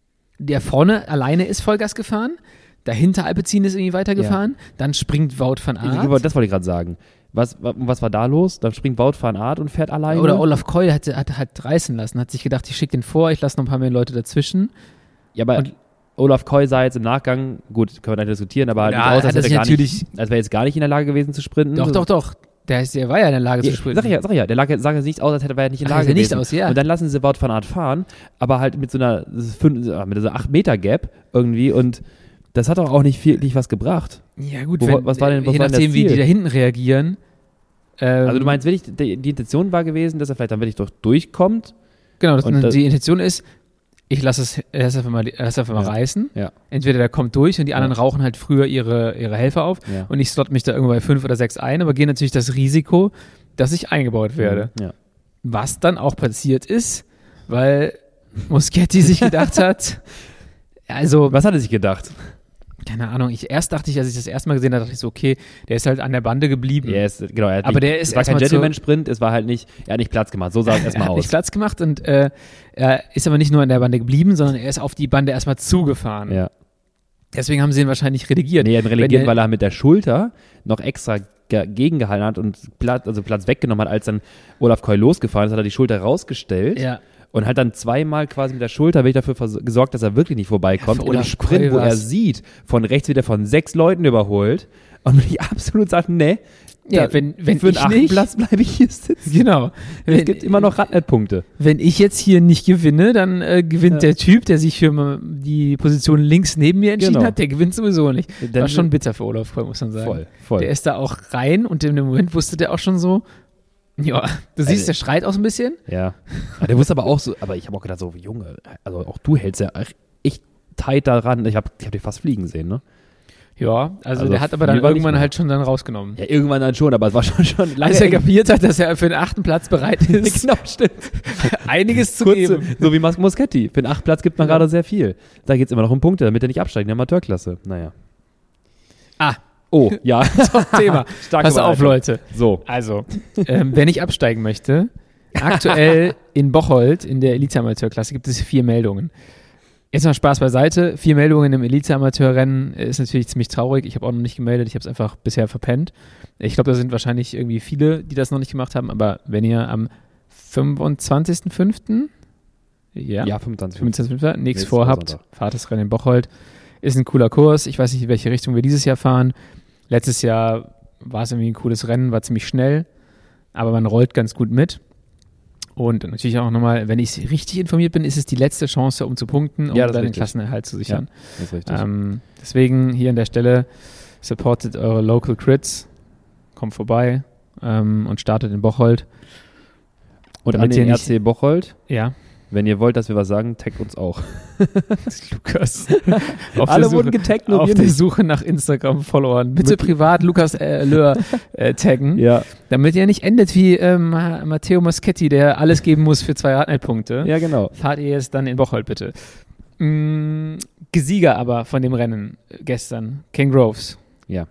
Der vorne alleine ist Vollgas gefahren, dahinter Alpecin ist irgendwie weitergefahren, ja. dann springt Wout van Aert. Das wollte ich gerade sagen. Was, was war da los? Dann springt Wout van Aert und fährt alleine. Oder Olaf Koy hat, hat, hat reißen lassen, hat sich gedacht, ich schicke den vor, ich lasse noch ein paar mehr Leute dazwischen. Ja, aber und Olaf Koy sah jetzt im Nachgang, gut, können wir nicht diskutieren, aber halt ja, nicht aus, als, hätte er gar natürlich nicht, als wäre jetzt gar nicht in der Lage gewesen zu sprinten. Doch, doch, doch. Der, ist, der war ja in der Lage ja, zu sprinten. Sag ich ja, sag ich ja. Der lag, sah jetzt nicht aus, als hätte er nicht in der Lage Ach, gewesen. Nicht aus, ja. Und dann lassen sie Wout van Aert fahren, aber halt mit so einer mit so acht Meter Gap irgendwie und das hat doch auch nicht viel nicht was gebracht. Ja gut, Wo, wenn, was war denn, was je war denn nachdem, das wie Ziel? die da hinten reagieren. Ähm, Also du meinst wirklich, die, die Intention war gewesen, dass er vielleicht dann wirklich doch durchkommt? Genau, das, und das, die Intention ist, ich lasse es lass einfach mal, lass einfach mal ja. reißen. Ja. Entweder der kommt durch und die anderen ja. rauchen halt früher ihre, ihre Helfer auf ja. und ich slot mich da irgendwo bei fünf oder sechs ein, aber gehe natürlich das Risiko, dass ich eingebaut werde. Ja. Was dann auch passiert ist, weil Muschetti sich gedacht hat, also... Was hat er sich gedacht? Keine Ahnung, ich, erst dachte ich, als ich das erste Mal gesehen habe, dachte ich so, okay, der ist halt an der Bande geblieben. Ja, ist, genau, er hat aber nicht, der ist es war kein erstmal Gentleman-Sprint, es war halt nicht, er hat nicht Platz gemacht, so sah es erstmal Er hat aus. nicht Platz gemacht und äh, er ist aber nicht nur an der Bande geblieben, sondern er ist auf die Bande erstmal zugefahren. Ja. Deswegen haben sie ihn wahrscheinlich relegiert. Nee, er hat ihn relegiert, Wenn weil er mit der Schulter noch extra ge- gegengehalten hat und Platz, also Platz weggenommen hat, als dann Olaf Koy losgefahren ist, hat er die Schulter rausgestellt. Ja. Und halt dann zweimal quasi mit der Schulter wirklich dafür vers- gesorgt, dass er wirklich nicht vorbeikommt. Ja, in einem Sprint, wo er sieht, von rechts wieder von sechs Leuten überholt. Und ich absolut sage, nee, ja, da, wenn, wenn für den ich achten nicht, Platz bleibe ich hier sitzen. Genau. Es Wenn, gibt immer noch Radnet-Punkte. Wenn ich jetzt hier nicht gewinne, dann äh, gewinnt ja. der Typ, der sich für die Position links neben mir entschieden genau. hat, der gewinnt sowieso nicht. Dann war schon bitter für Olaf Koy, muss man sagen. Voll, voll. Der ist da auch rein und in dem Moment wusste der auch schon so, ja, du siehst, also, der schreit auch so ein bisschen. Ja. Aber der wusste aber auch so, aber ich habe auch gedacht, so, Junge, also auch du hältst ja echt tight daran. Ich habe ich hab dich fast fliegen sehen, ne? Ja, also, also der hat aber dann irgendwann halt schon dann rausgenommen. Ja, irgendwann dann schon, aber es war schon schon lange. Als er kapiert hat, dass er für den achten Platz bereit ist. Genau, stimmt. Einiges zu Kurze, geben. So wie Mas Muschetti. Für den achten Platz gibt man ja. gerade sehr viel. Da geht es immer noch um Punkte, damit er nicht absteigt in der Amateurklasse. Naja. Ah. Oh, ja. Thema. Pass auf, Leute. So. Also, ähm, wer nicht absteigen möchte, aktuell in Bocholt in der Elite-Amateurklasse gibt es vier Meldungen. Jetzt mal Spaß beiseite. Vier Meldungen im Elite-Amateurrennen ist natürlich ziemlich traurig. Ich habe auch noch nicht gemeldet. Ich habe es einfach bisher verpennt. Ich glaube, da sind wahrscheinlich irgendwie viele, die das noch nicht gemacht haben. Aber wenn ihr am fünfundzwanzigsten fünften Ja, ja fünfundzwanzigsten fünfundzwanzigsten fünften nichts vorhabt, fahrt das Rennen in Bocholt. Ist ein cooler Kurs. Ich weiß nicht, in welche Richtung wir dieses Jahr fahren. Letztes Jahr war es irgendwie ein cooles Rennen, war ziemlich schnell, aber man rollt ganz gut mit. Und natürlich auch nochmal, wenn ich richtig informiert bin, ist es die letzte Chance, um zu punkten, um ja, dann den richtig. Klassenerhalt zu sichern. Ja, das ist richtig. Ähm, deswegen hier an der Stelle, supportet eure Local Crits, kommt vorbei ähm, und startet in Bocholt. Und an den R C Bocholt, ja. Wenn ihr wollt, dass wir was sagen, taggt uns auch. Lukas. Alle Suche, wurden getaggt, nur auf wir der nicht. Suche nach Instagram-Followern. Bitte privat Lukas äh, Löhr äh, taggen, Ja. damit ihr nicht endet wie ähm, Matteo Moschetti, der alles geben muss für zwei Radnet-Punkte. Ja, genau. Fahrt ihr jetzt dann in Bocholt, bitte. Mm, Gesieger aber von dem Rennen gestern, Ken Groves. Ja.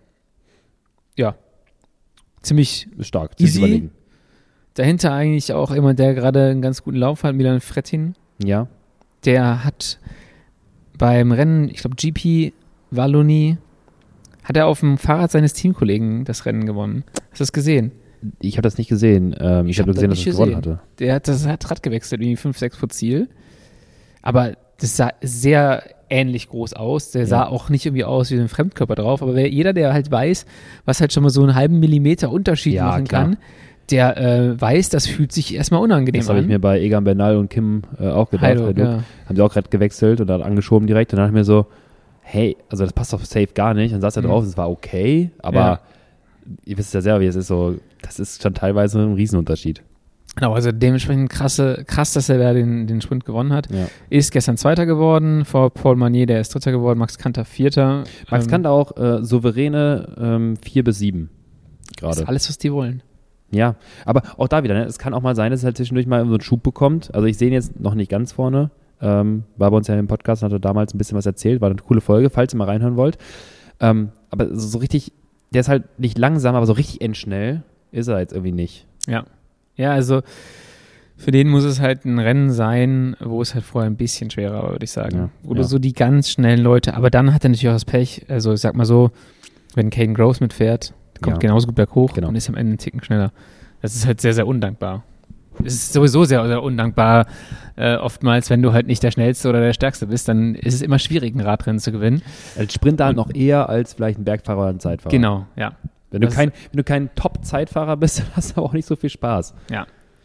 Ja. Ziemlich Stark. easy. Überlegen. Dahinter eigentlich auch jemand, der gerade einen ganz guten Lauf hat, Milan Frettin. Ja. Der hat beim Rennen, ich glaube G P Wallonie, hat er auf dem Fahrrad seines Teamkollegen das Rennen gewonnen. Hast du das gesehen? Ich habe das nicht gesehen. Ähm, ich Ich habe nur hab gesehen, das dass nicht es gewonnen gesehen. hatte. Der hat das hat Rad gewechselt, irgendwie fünf, sechs vor Ziel. Aber das sah sehr ähnlich groß aus. Der Ja. sah auch nicht irgendwie aus wie ein Fremdkörper drauf. Aber wer, jeder, der halt weiß, was halt schon mal so einen halben Millimeter Unterschied Ja, machen klar. kann, der äh, weiß, das fühlt sich erstmal unangenehm Das habe ich an. mir bei Egan Bernal und Kim äh, auch gedacht. Heiduk, Heiduk. ja. Haben sie auch gerade gewechselt und dann angeschoben direkt. Und dann dachte ich mir so, hey, also das passt doch safe gar nicht. Dann saß er Mhm. drauf, es war okay, aber Ja. ihr wisst ja selber, wie es ist so, das ist schon teilweise ein Riesenunterschied. Genau, also dementsprechend krasse, krass, dass er da den, den Sprint gewonnen hat. Ja. Ist gestern Zweiter geworden, vor Paul Manier, der ist Dritter geworden, Max Kanter Vierter. Max Ähm, Kanter auch äh, souveräne ähm, vier bis sieben Ist gerade. alles, was die wollen. Ja, aber auch da wieder, ne? Es kann auch mal sein, dass es halt zwischendurch mal so einen Schub bekommt. Also ich sehe ihn jetzt noch nicht ganz vorne. Ähm, war bei uns ja im Podcast und hatte damals ein bisschen was erzählt. War eine coole Folge, falls ihr mal reinhören wollt. Ähm, aber so, so richtig, der ist halt nicht langsam, aber so richtig endschnell ist er jetzt irgendwie nicht. Ja. Ja, also für den muss es halt ein Rennen sein, wo es halt vorher ein bisschen schwerer war, würde ich sagen. Ja, Oder ja. so die ganz schnellen Leute. Aber dann hat er natürlich auch das Pech. Also ich sag mal so, wenn Caden Groves mitfährt, kommt Ja. genauso gut berghoch Genau. und ist am Ende einen Ticken schneller. Das ist halt sehr, sehr undankbar. Es ist sowieso sehr, sehr undankbar. Äh, oftmals, wenn du halt nicht der Schnellste oder der Stärkste bist, dann ist es immer schwierig, ein Radrennen zu gewinnen. Als Sprinter halt noch eher als vielleicht ein Bergfahrer oder ein Zeitfahrer. Genau, ja. Wenn du Das- kein, wenn du kein Top-Zeitfahrer bist, dann hast du auch nicht so viel Spaß. Ja.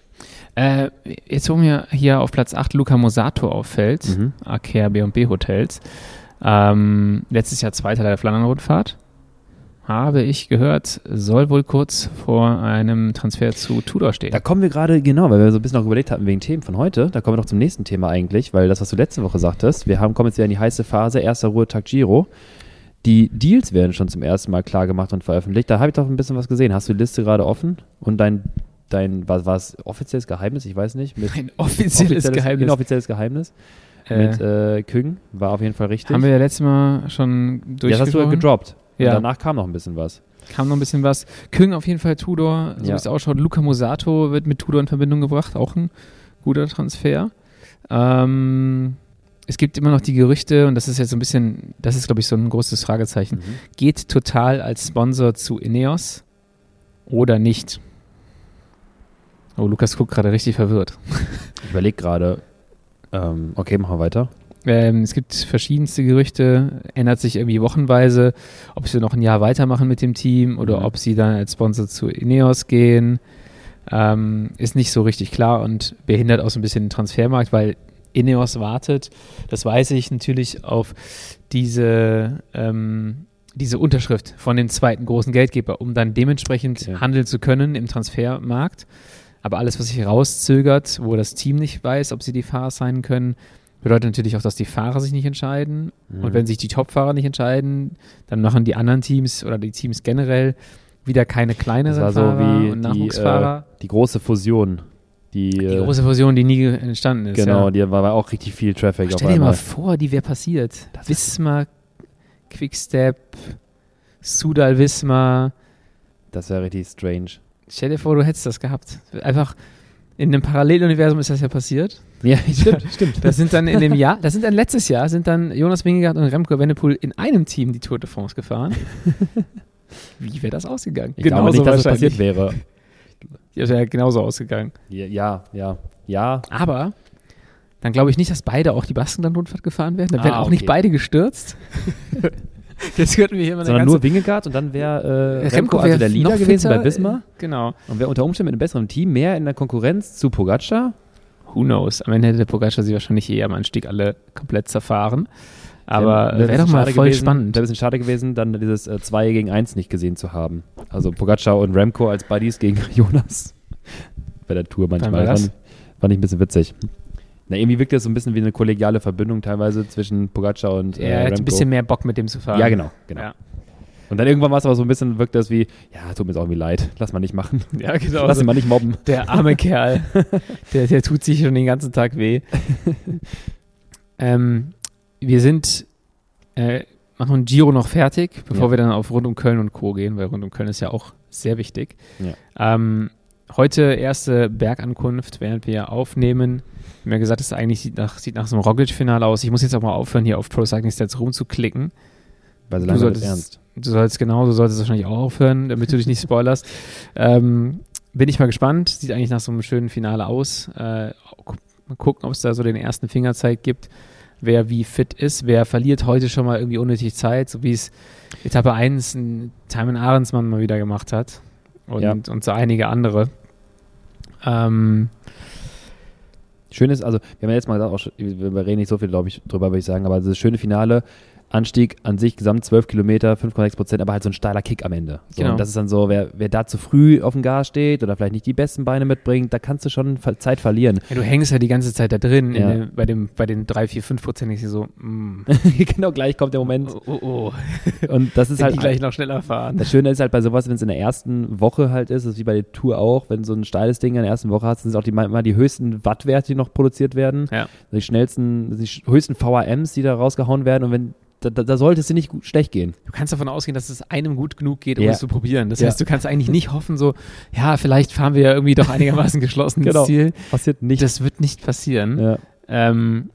Äh, jetzt, wo mir hier auf Platz acht Luca Mosato auffällt, Mhm. Arkea B und B Hotels, ähm, letztes Jahr Zweiter der Flandern-Rundfahrt, habe ich gehört, soll wohl kurz vor einem Transfer zu Tudor stehen. Da kommen wir gerade, genau, weil wir so ein bisschen auch überlegt hatten wegen Themen von heute, da kommen wir noch zum nächsten Thema eigentlich, weil das, was du letzte Woche sagtest, wir haben, kommen jetzt wieder in die heiße Phase, erster Ruhetag Giro. Die Deals werden schon zum ersten Mal klar gemacht und veröffentlicht. Da habe ich doch ein bisschen was gesehen. Hast du die Liste gerade offen? Und dein, dein was war es, offizielles Geheimnis? Ich weiß nicht. Mit Ein offizielles Geheimnis. Inoffizielles Geheimnis. Äh, Mit äh, Küng war auf jeden Fall richtig. haben wir ja letztes Mal schon ja, das hast du ja durchgesprochen. gedroppt. Und Ja. danach kam noch ein bisschen was. Kam noch ein bisschen was. Küng auf jeden Fall Tudor, so Ja. wie es ausschaut. Luca Mosato wird mit Tudor in Verbindung gebracht, auch ein guter Transfer. Ähm, es gibt immer noch die Gerüchte, und das ist jetzt so ein bisschen, das ist glaube ich so ein großes Fragezeichen. Mhm. Geht Total als Sponsor zu Ineos oder nicht? Oh, Lukas guckt gerade richtig verwirrt. Ich überlege gerade, ähm, okay, machen wir weiter. Ähm, es gibt verschiedenste Gerüchte, ändert sich irgendwie wochenweise, ob sie noch ein Jahr weitermachen mit dem Team oder Mhm. ob sie dann als Sponsor zu Ineos gehen. Ähm, ist nicht so richtig klar und behindert auch so ein bisschen den Transfermarkt, weil Ineos wartet, das weiß ich natürlich, auf diese, ähm, diese Unterschrift von dem zweiten großen Geldgeber, um dann dementsprechend Okay. handeln zu können im Transfermarkt. Aber alles, was sich rauszögert, wo das Team nicht weiß, ob sie die Fahrer sein können, bedeutet natürlich auch, dass die Fahrer sich nicht entscheiden. Mhm. Und wenn sich die Top-Fahrer nicht entscheiden, dann machen die anderen Teams oder die Teams generell wieder keine kleineren Das war so Fahrer wie und die, Nachwuchsfahrer. äh, die große Fusion. Die, Die äh, große Fusion, die nie ge- entstanden ist. genau, ja. die war, war auch richtig viel Traffic auf Stell dir mal einmal. vor, die wäre passiert. Wismar, Quickstep, Sudal Wismar. Das wäre richtig strange. Stell dir vor, du hättest das gehabt. Einfach in einem Paralleluniversum ist das ja passiert. Ja, stimmt, stimmt. Das sind dann in dem Jahr, das sind dann letztes Jahr, sind dann Jonas Vingegaard und Remco Evenepoel in einem Team die Tour de France gefahren. Wie wäre das ausgegangen? Ich glaube nicht, dass das passiert wäre. Das wäre genauso ausgegangen. Ja, ja, ja. ja. Aber dann glaube ich nicht, dass beide auch die Baskenland-Rundfahrt gefahren werden. Dann Ah, werden auch okay. nicht beide gestürzt. Jetzt könnten wir hier mal eine Sondern ganze nur Wingegaard und dann wäre äh, Remco, wär also der Leader noch gewesen fitter, bei Wismar. äh, Genau. Und wäre unter Umständen mit einem besseren Team mehr in der Konkurrenz zu Pogacar. Who knows? Am Ende hätte Pogacar sie wahrscheinlich eh am Anstieg alle komplett zerfahren. Aber Wäre wäre doch mal voll spannend. Wäre ein bisschen schade gewesen, dann dieses äh, zwei gegen eins nicht gesehen zu haben. Also Pogacar und Remco als Buddies gegen Jonas bei der Tour manchmal. Wann war das? Fand, fand ich ein bisschen witzig. Na, irgendwie wirkt das so ein bisschen wie eine kollegiale Verbindung teilweise zwischen Pogacar und äh, Er hat Remco. ein bisschen mehr Bock mit dem zu fahren. Ja, genau, genau. Ja. Und dann irgendwann war es aber so ein bisschen, wirkt das wie, ja, tut mir jetzt auch irgendwie leid, lass mal nicht machen. Ja, genau. Lass ihn mal nicht mobben. Der arme Kerl, der, der tut sich schon den ganzen Tag weh. ähm, wir sind, äh, machen Giro noch fertig, bevor Ja. wir dann auf rund um Köln und Co. gehen, weil rund um Köln ist ja auch sehr wichtig. Ja. Ähm, heute erste Bergankunft, während wir aufnehmen. Wir haben ja gesagt, es eigentlich sieht nach, sieht nach so einem Roglic-Finale aus. Ich muss jetzt auch mal aufhören, hier auf Pro Cycling Stats rumzuklicken. Weil so Du lange wird solltest, ernst. du solltest genau, du solltest wahrscheinlich auch aufhören, damit du dich nicht spoilerst. ähm, bin ich mal gespannt. Sieht eigentlich nach so einem schönen Finale aus. Äh, gu- mal gucken, ob es da so den ersten Fingerzeig gibt, wer wie fit ist. Wer verliert heute schon mal irgendwie unnötig Zeit, so wie es Etappe eins ein Timon Ahrensmann mal wieder gemacht hat. Und, Ja. und so einige andere. Ähm, Schön ist, also, wir haben ja jetzt mal gesagt, auch, schon- wir reden nicht so viel, glaube ich, drüber, würde ich sagen, aber das schöne Finale, Anstieg an sich, gesamt zwölf Kilometer, fünf Komma sechs Prozent, aber halt so ein steiler Kick am Ende. So, Genau. Und das ist dann so, wer, wer da zu früh auf dem Gas steht oder vielleicht nicht die besten Beine mitbringt, da kannst du schon Ver- Zeit verlieren. ja, du hängst ja die ganze Zeit da drin, Ja. in der, bei, dem, bei den drei, vier, fünf Prozent ist so, mm, Genau, gleich kommt der Moment. oh, oh, oh. Und das ist Wenn halt die gleich noch schneller fahren. das Schöne ist halt bei sowas, wenn es in der ersten Woche halt ist, das ist wie bei der Tour auch, wenn du so ein steiles Ding in der ersten Woche hast, sind es auch die, mal die höchsten Wattwerte, die noch produziert werden. Ja. Die schnellsten, die höchsten V A Ms, die da rausgehauen werden. Und wenn da, da, da sollte es dir nicht gut, schlecht gehen. Du kannst davon ausgehen, dass es einem gut genug geht, um Ja. es zu probieren. Das Ja. heißt, du kannst eigentlich nicht hoffen, so, ja, vielleicht fahren wir ja irgendwie doch einigermaßen geschlossen ins Genau. Ziel. Passiert nicht. Das wird nicht passieren. ja. Ähm,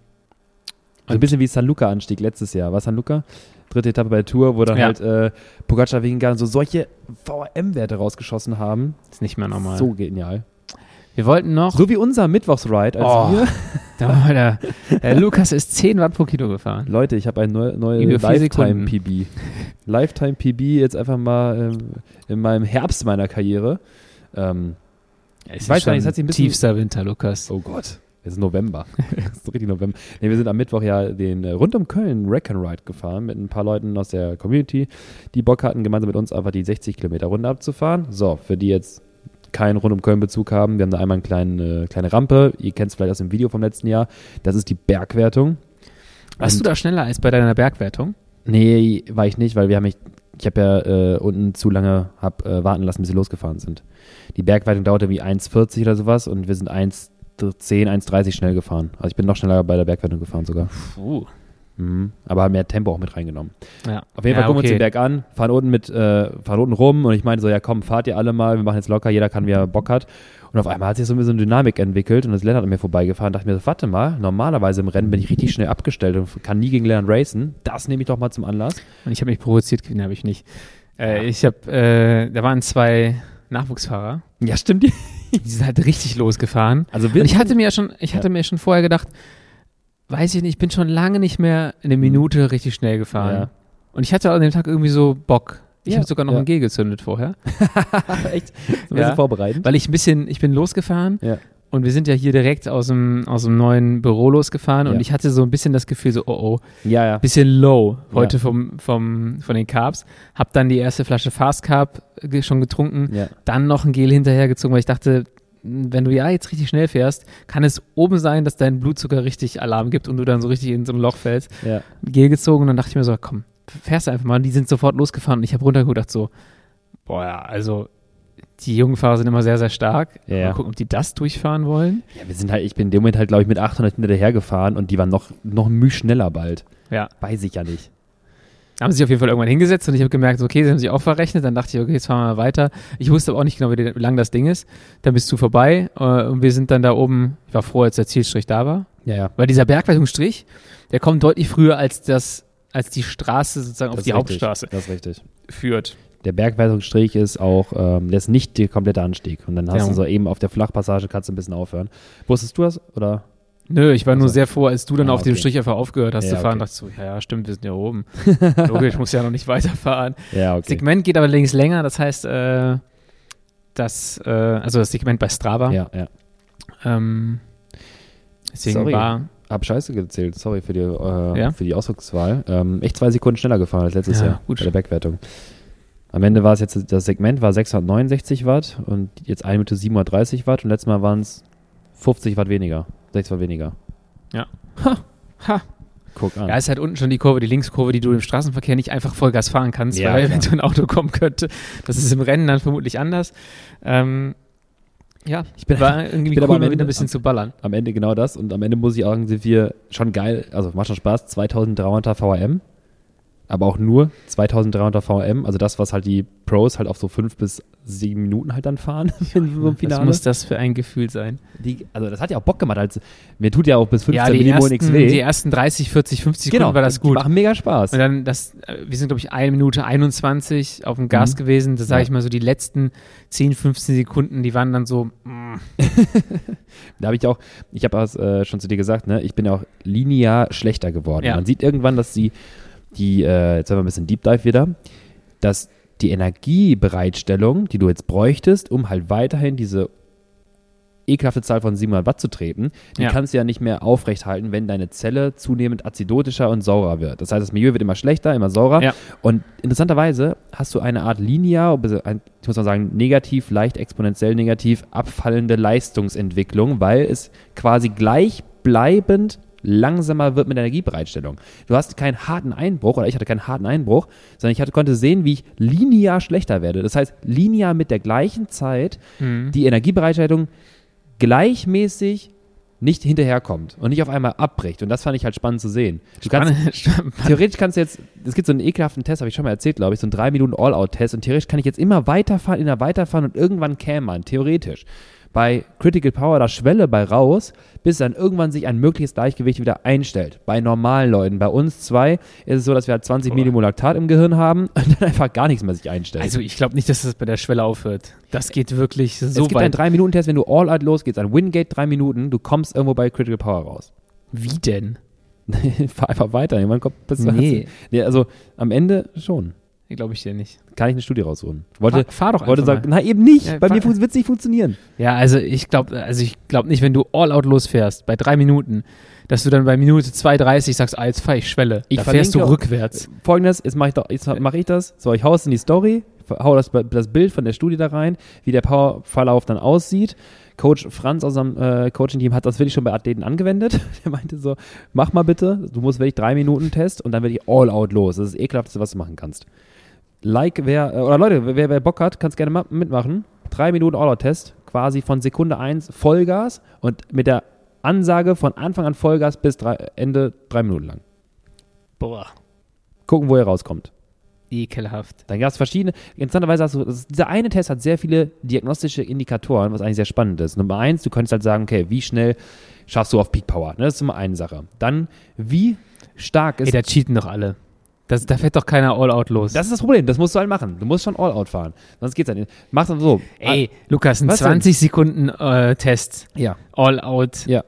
So ein bisschen wie San Luca-Anstieg letztes Jahr. War San Luca? Dritte Etappe bei der Tour, wo dann Ja. halt äh, Pogacar wegen gar so solche V A M-Werte rausgeschossen haben. ist nicht mehr normal. So genial. Wir wollten noch, So wie unser Mittwochsride, als Oh. wir. da war der, der Lukas ist zehn Watt pro Kilo gefahren. Leute, ich habe ein neu, neues Über vier Sekunden. Lifetime-P B. Lifetime-P B jetzt einfach mal ähm, in meinem Herbst meiner Karriere. Ähm, Es weiß gar nicht, es hat sich ein bisschen- tiefster Winter, Lukas. oh Gott, es ist November. Es ist richtig November. Nee, wir sind am Mittwoch ja den äh, rund um Köln Wreck and Ride gefahren mit ein paar Leuten aus der Community, die Bock hatten, gemeinsam mit uns einfach die sechzig Kilometer Runde abzufahren. So, für die jetzt keinen rund um Köln Bezug haben, wir haben da einmal eine kleine, kleine Rampe. Ihr kennt es vielleicht aus dem Video vom letzten Jahr. Das ist die Bergwertung. Warst Und- du da schneller als bei deiner Bergwertung? Nee, war ich nicht, weil wir haben mich, ich habe ja äh, unten zu lange hab, äh, warten lassen, bis wir losgefahren sind. Die Bergwertung dauerte wie eins vierzig oder sowas und wir sind eins zehn, eins dreißig schnell gefahren. Also ich bin noch schneller bei der Bergwertung gefahren sogar. Puh. Mhm. Aber haben mehr Tempo auch mit reingenommen. Ja. Auf jeden Fall Ja, gucken wir uns okay. den Berg an, fahren unten mit, äh, fahren unten rum und ich meinte so, ja komm, fahrt ihr alle mal, wir machen jetzt locker, jeder kann, wie er Bock hat. Und auf einmal hat sich so ein bisschen Dynamik entwickelt und das Lennart an mir vorbeigefahren, dachte mir so, warte mal, normalerweise im Rennen bin ich richtig schnell abgestellt und kann nie gegen Lennart racen. Das nehme ich doch mal zum Anlass. Und ich habe mich provoziert, nein, habe ich nicht. Äh, ich habe, äh, da waren zwei Nachwuchsfahrer, Ja, stimmt. die sind halt richtig losgefahren. Also Und ich hatte mir schon, ich hatte Ja. mir schon vorher gedacht, weiß ich nicht, ich bin schon lange nicht mehr eine Minute richtig schnell gefahren. Ja. Und ich hatte an dem Tag irgendwie so Bock. Ich Ja, habe sogar noch ja. ein G gezündet vorher, echt so ein bisschen Ja. vorbereitend. weil ich ein bisschen, ich bin losgefahren Ja. und wir sind ja hier direkt aus dem, aus dem neuen Büro losgefahren und Ja. ich hatte so ein bisschen das Gefühl so, oh oh, Ja, ja. bisschen low heute Ja. vom, vom, von den Carbs. Hab dann die erste Flasche Fast Carb ge- schon getrunken, ja. dann noch ein Gel hinterhergezogen, weil ich dachte, wenn du ja jetzt richtig schnell fährst, kann es oben sein, dass dein Blutzucker richtig Alarm gibt und du dann so richtig in so ein Loch fällst. ja. Gel gezogen und dann dachte ich mir so, komm, fährst du einfach mal. Und die sind sofort losgefahren und ich habe runtergedacht so, boah ja, also die jungen Fahrer sind immer sehr, sehr stark. Ja, ja. Mal gucken, ob die das durchfahren wollen. Ja, wir sind halt, ich bin in dem Moment halt, glaube ich, mit achthundert hinterher gefahren und die waren noch, noch ein Müh schneller bald. Ja. Weiß ich ja nicht. Haben sie sich auf jeden Fall irgendwann hingesetzt und ich habe gemerkt, okay, sie haben sich auch verrechnet. Dann dachte ich, okay, jetzt fahren wir mal weiter. Ich wusste aber auch nicht genau, wie, wie lang das Ding ist. Dann bist du vorbei äh, und wir sind dann da oben. Ich war froh, als der Zielstrich da war. Ja, ja. Weil dieser Bergwertungsstrich, der kommt deutlich früher, als das, als die Straße sozusagen auf Das die ist richtig. Hauptstraße Das ist richtig. führt. Der Bergwertungsstrich ist auch, ähm, der ist nicht der komplette Anstieg. Und dann hast Ja. du so eben auf der Flachpassage kannst du ein bisschen aufhören. Wusstest du das? Oder? Nö, ich war nur Also- sehr froh, als du dann Ah, auf dem okay. Strich einfach aufgehört hast Ja, zu fahren. okay. Dachte so, ja, ja, stimmt, wir sind ja oben. Logisch, ich muss ja noch nicht weiterfahren. Ja, Das Segment geht aber allerdings länger, das heißt, äh, das, äh, also das Segment bei Strava. Ja, ja. Ähm, deswegen Sorry. war, Hab Scheiße gezählt, sorry für die, äh, Ja? für die Ausdruckswahl. Ähm, echt zwei Sekunden schneller gefahren als letztes Ja, Jahr gut. bei der Bergwertung. Am Ende war es jetzt, das Segment war sechshundertneunundsechzig Watt und jetzt eine Minute siebenhundertdreißig Watt und letztes Mal waren es fünfzig Watt weniger, sechzig Watt weniger. Ja. Ha. Ha. Guck an. Ja, ist halt unten schon die Kurve, die Linkskurve, die du im Straßenverkehr nicht einfach Vollgas fahren kannst, Ja, weil klar. wenn so ein Auto kommen könnte, das ist im Rennen dann vermutlich anders. Ähm, ja, Ich bin- war irgendwie ich bin cool, aber am mal wieder Ende- ein bisschen zu ballern. Am Ende genau das. Und am Ende muss ich auch sagen, sind wir schon geil. Also macht schon Spaß. zweitausenddreihundert V R M. Aber auch nur zweitausenddreihundert V R M. Also das, was halt die Pros halt auf so fünf bis sieben Minuten halt dann fahren in so einem Was Finale. muss das für ein Gefühl sein? Die, also das hat ja auch Bock gemacht. Als, mir tut ja auch bis Ja, fünfzehn die Minuten ersten, nichts weh. die ersten dreißig, vierzig, fünfzig Sekunden genau, war das die gut. machen mega Spaß. Und dann, das, äh, wir sind, glaube ich, eine Minute einundzwanzig auf dem Gas Mhm. gewesen. Da sage Ja. ich mal so, die letzten zehn, fünfzehn Sekunden, die waren dann so, mm, Da habe ich auch, ich habe es äh, schon zu dir gesagt, ne, ich bin ja auch linear schlechter geworden. Ja. Man sieht irgendwann, dass die, die äh, jetzt haben wir ein bisschen Deep Dive wieder, dass die Energiebereitstellung, die du jetzt bräuchtest, um halt weiterhin diese ekelhafte Zahl von siebenhundert Watt zu treten, die Ja. kannst du ja nicht mehr aufrechthalten, wenn deine Zelle zunehmend azidotischer und saurer wird. Das heißt, das Milieu wird immer schlechter, immer saurer. Ja. Und interessanterweise hast du eine Art linear, ein- ich muss mal sagen, negativ, leicht exponentiell negativ abfallende Leistungsentwicklung, weil es quasi gleichbleibend langsamer wird mit der Energiebereitstellung. Du hast keinen harten Einbruch, oder ich hatte keinen harten Einbruch, sondern ich hatte, konnte sehen, wie ich linear schlechter werde. Das heißt, linear mit der gleichen Zeit mhm. die Energiebereitstellung gleichmäßig nicht hinterherkommt und nicht auf einmal abbricht. Und das fand ich halt spannend zu sehen. Du kannst, Spannend. theoretisch kannst du jetzt, es gibt so einen ekelhaften Test, habe ich schon mal erzählt, glaube ich, so einen drei Minuten All-Out-Test und theoretisch kann ich jetzt immer weiterfahren, immer weiterfahren und irgendwann käme man, theoretisch, bei Critical Power da Schwelle bei raus, bis dann irgendwann sich ein mögliches Gleichgewicht wieder einstellt. Bei normalen Leuten, bei uns zwei, ist es so, dass wir halt zwanzig Boah. Millimol Laktat im Gehirn haben und dann einfach gar nichts mehr sich einstellt. Also ich glaube nicht, dass das bei der Schwelle aufhört. Das geht wirklich so es gibt einen weit. drei Minuten Test, wenn du All-Out losgehst, ein Wingate drei Minuten, du kommst irgendwo bei Critical Power raus. Wie denn? Fahr einfach weiter, irgendwann kommt bis Nee. nee, also am Ende schon. Glaube ich dir nicht. Kann ich eine Studie raussuchen. Wollte, fahr, fahr doch wollte einfach sagen, mal. na eben nicht, Ja, bei fahr- mir wird es nicht funktionieren. Ja, also ich glaube also ich glaub nicht, wenn du all out losfährst, bei drei Minuten, dass du dann bei Minute zwei dreißig sagst, ah, jetzt fahre ich Schwelle. Ich da fährst du verlinke- rückwärts. Folgendes, jetzt mache ich, doch- jetzt mach ich das, so, ich hau es in die Story, hau das, das Bild von der Studie da rein, wie der Powerverlauf dann aussieht. Coach Franz aus unserem äh, Coaching-Team hat das wirklich schon bei Athleten angewendet. Der meinte so, mach mal bitte, du musst wirklich drei Minuten Test und dann werde ich all out los. Das ist das Ekelhafteste, was du machen kannst. Like, wer, äh, oder Leute, wer, wer Bock hat, kann es gerne ma- mitmachen. Drei Minuten All-Out-Test, quasi von Sekunde eins Vollgas und mit der Ansage von Anfang an Vollgas bis drei, Ende drei Minuten lang. Boah, Gucken, wo ihr rauskommt. ekelhaft. Dann gab es verschiedene, interessanterweise hast du, das, dieser eine Test hat sehr viele diagnostische Indikatoren, was eigentlich sehr spannend ist. Nummer eins, du könntest halt sagen, okay, wie schnell schaffst du auf Peak Power? Ne? Das ist immer eine Sache. Dann, wie stark ist... Ey, da cheaten doch alle. Das, da fährt doch keiner all out los. das ist das Problem, das musst du halt machen. Du musst schon All-Out fahren, sonst geht's halt nicht. Mach dann so. Ey, Lukas, ein Was denn? zwanzig Sekunden äh, Test, Ja, all out, ja.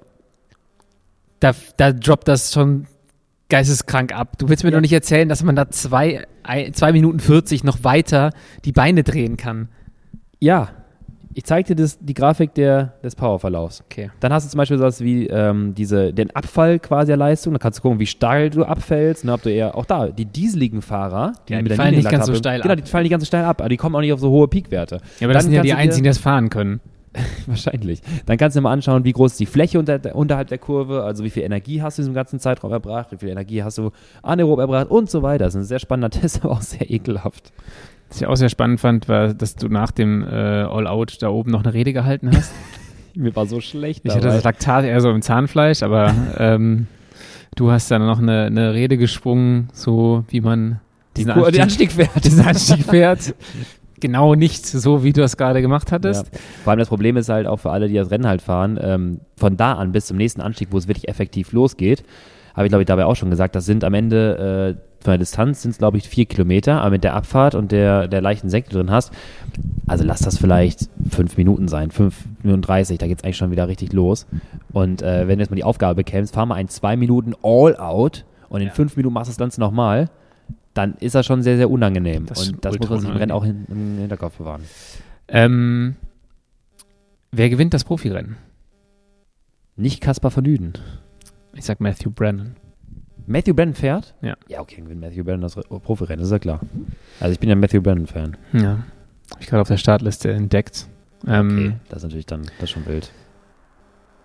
da, da droppt das schon geisteskrank ab. Du willst mir Ja. doch nicht erzählen, dass man da zwei, ein, zwei Minuten vierzig noch weiter die Beine drehen kann. Ja, ich zeig dir das, die Grafik der, des Powerverlaufs. Okay. Dann hast du zum Beispiel sowas wie ähm, diese, den Abfall quasi der Leistung. Da kannst du gucken, wie steil du abfällst. Ne, ob du eher, auch da, die dieseligen Fahrer, die, Ja, die mit der fallen nicht Niedriglatte ganz so haben, steil Genau, ab. die fallen nicht ganz so steil ab, aber die kommen auch nicht auf so hohe Peakwerte. Ja, aber das Dann sind ja die kannst du dir- einzigen, die das fahren können. Wahrscheinlich. Dann kannst du dir mal anschauen, wie groß ist die Fläche unter, unterhalb der Kurve, also wie viel Energie hast du in diesem ganzen Zeitraum erbracht, wie viel Energie hast du anaerob erbracht und so weiter. Das ist ein sehr spannender Test, aber auch sehr ekelhaft. Was ich auch sehr spannend fand, war, dass du nach dem äh, All-Out da oben noch eine Rede gehalten hast. Mir war so schlecht Ich hatte dabei. das Laktat eher so im Zahnfleisch, aber ähm, du hast dann noch eine, eine Rede geschwungen, so wie man diesen Kur- den Anstieg, Anstieg fährt. diesen Anstieg fährt. Genau nicht so, wie du das gerade gemacht hattest. Ja. Vor allem das Problem ist halt auch für alle, die das Rennen halt fahren, ähm, von da an bis zum nächsten Anstieg, wo es wirklich effektiv losgeht, habe ich glaube ich dabei auch schon gesagt, das sind am Ende äh, von der Distanz sind es glaube ich vier Kilometer, aber mit der Abfahrt und der, der leichten Senke die du drin hast, also lass das vielleicht fünf Minuten sein, fünf Minuten dreißig, da geht es eigentlich schon wieder richtig los. Und äh, wenn du jetzt mal die Aufgabe bekämst, fahr mal ein zwei Minuten All-Out und in Ja. fünf Minuten machst du das Ganze nochmal, dann ist das schon sehr, sehr unangenehm. Das ist und das muss ultra man sich im Rennen unangenehm. auch hin, im Hinterkopf bewahren. Ähm, wer gewinnt das Profirennen? Nicht Kaspar von Lüden. Ich sag Matthew Brennan. Matthew Brennan fährt? Ja. Ja, okay, wenn Matthew Brennan das Re- Profirennen, ist ja klar. Also ich bin ja Matthew Brennan-Fan. Ja. Habe ich gerade auf der Startliste entdeckt. Ähm, Das ist natürlich dann, das ist schon wild.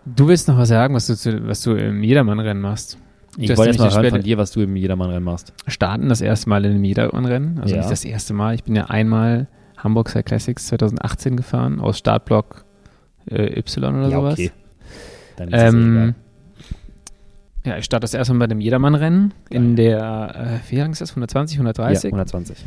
Du willst noch was sagen, was du, zu, was du im Jedermann-Rennen machst? Ich wollte erst mal hören von dir, was du im Jedermann-Rennen machst. Starten das erste Mal in einem Jedermann-Rennen. Also ja. nicht das erste Mal. Ich bin ja einmal Hamburg Cycling Classics zwanzig achtzehn gefahren, aus Startblock äh, Y oder ja, sowas. Okay. Dann ist es ähm, egal. Ja, ich starte das erste Mal bei dem Jedermann-Rennen in der, äh, wie lang ist das? hundertzwanzig, hundertdreißig? Ja, hundertzwanzig.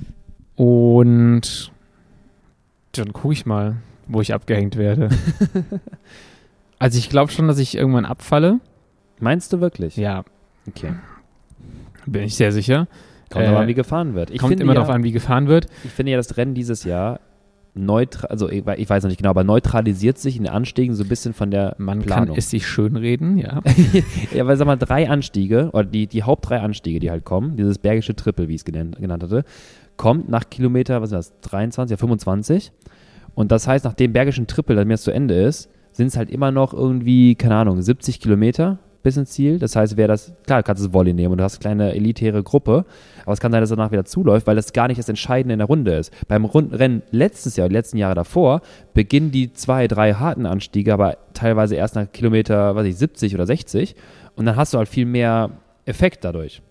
Und dann gucke ich mal, wo ich abgehängt werde. Also ich glaube schon, dass ich irgendwann abfalle. Meinst du wirklich? Ja. Okay. Bin ich sehr sicher. Kommt äh, aber an, wie gefahren wird. Ich kommt finde immer ja, darauf an, wie gefahren wird. Ich finde ja, das Rennen dieses Jahr neutral, also ich, ich weiß noch nicht genau, aber neutralisiert sich in den Anstiegen so ein bisschen von der Man Planung. kann es sich schönreden, ja. Ja, weil sag mal, drei Anstiege, oder die, die Haupt drei Anstiege, die halt kommen, dieses Bergische Triple, wie ich es genannt, genannt hatte, kommt nach Kilometer, was ist das, dreiundzwanzig, ja, fünfundzwanzig. Und das heißt, nach dem Bergischen Triple, dann mir das zu Ende ist, sind es halt immer noch irgendwie, keine Ahnung, siebzig Kilometer bis ins Ziel. Das heißt, wer das, klar, du kannst das Volley nehmen und du hast eine kleine elitäre Gruppe, aber es kann sein, dass es danach wieder zuläuft, weil das gar nicht das Entscheidende in der Runde ist. Beim Rennen letztes Jahr, die letzten Jahre davor, beginnen die zwei, drei harten Anstiege, aber teilweise erst nach Kilometer, weiß ich, siebzig oder sechzig und dann hast du halt viel mehr Effekt dadurch.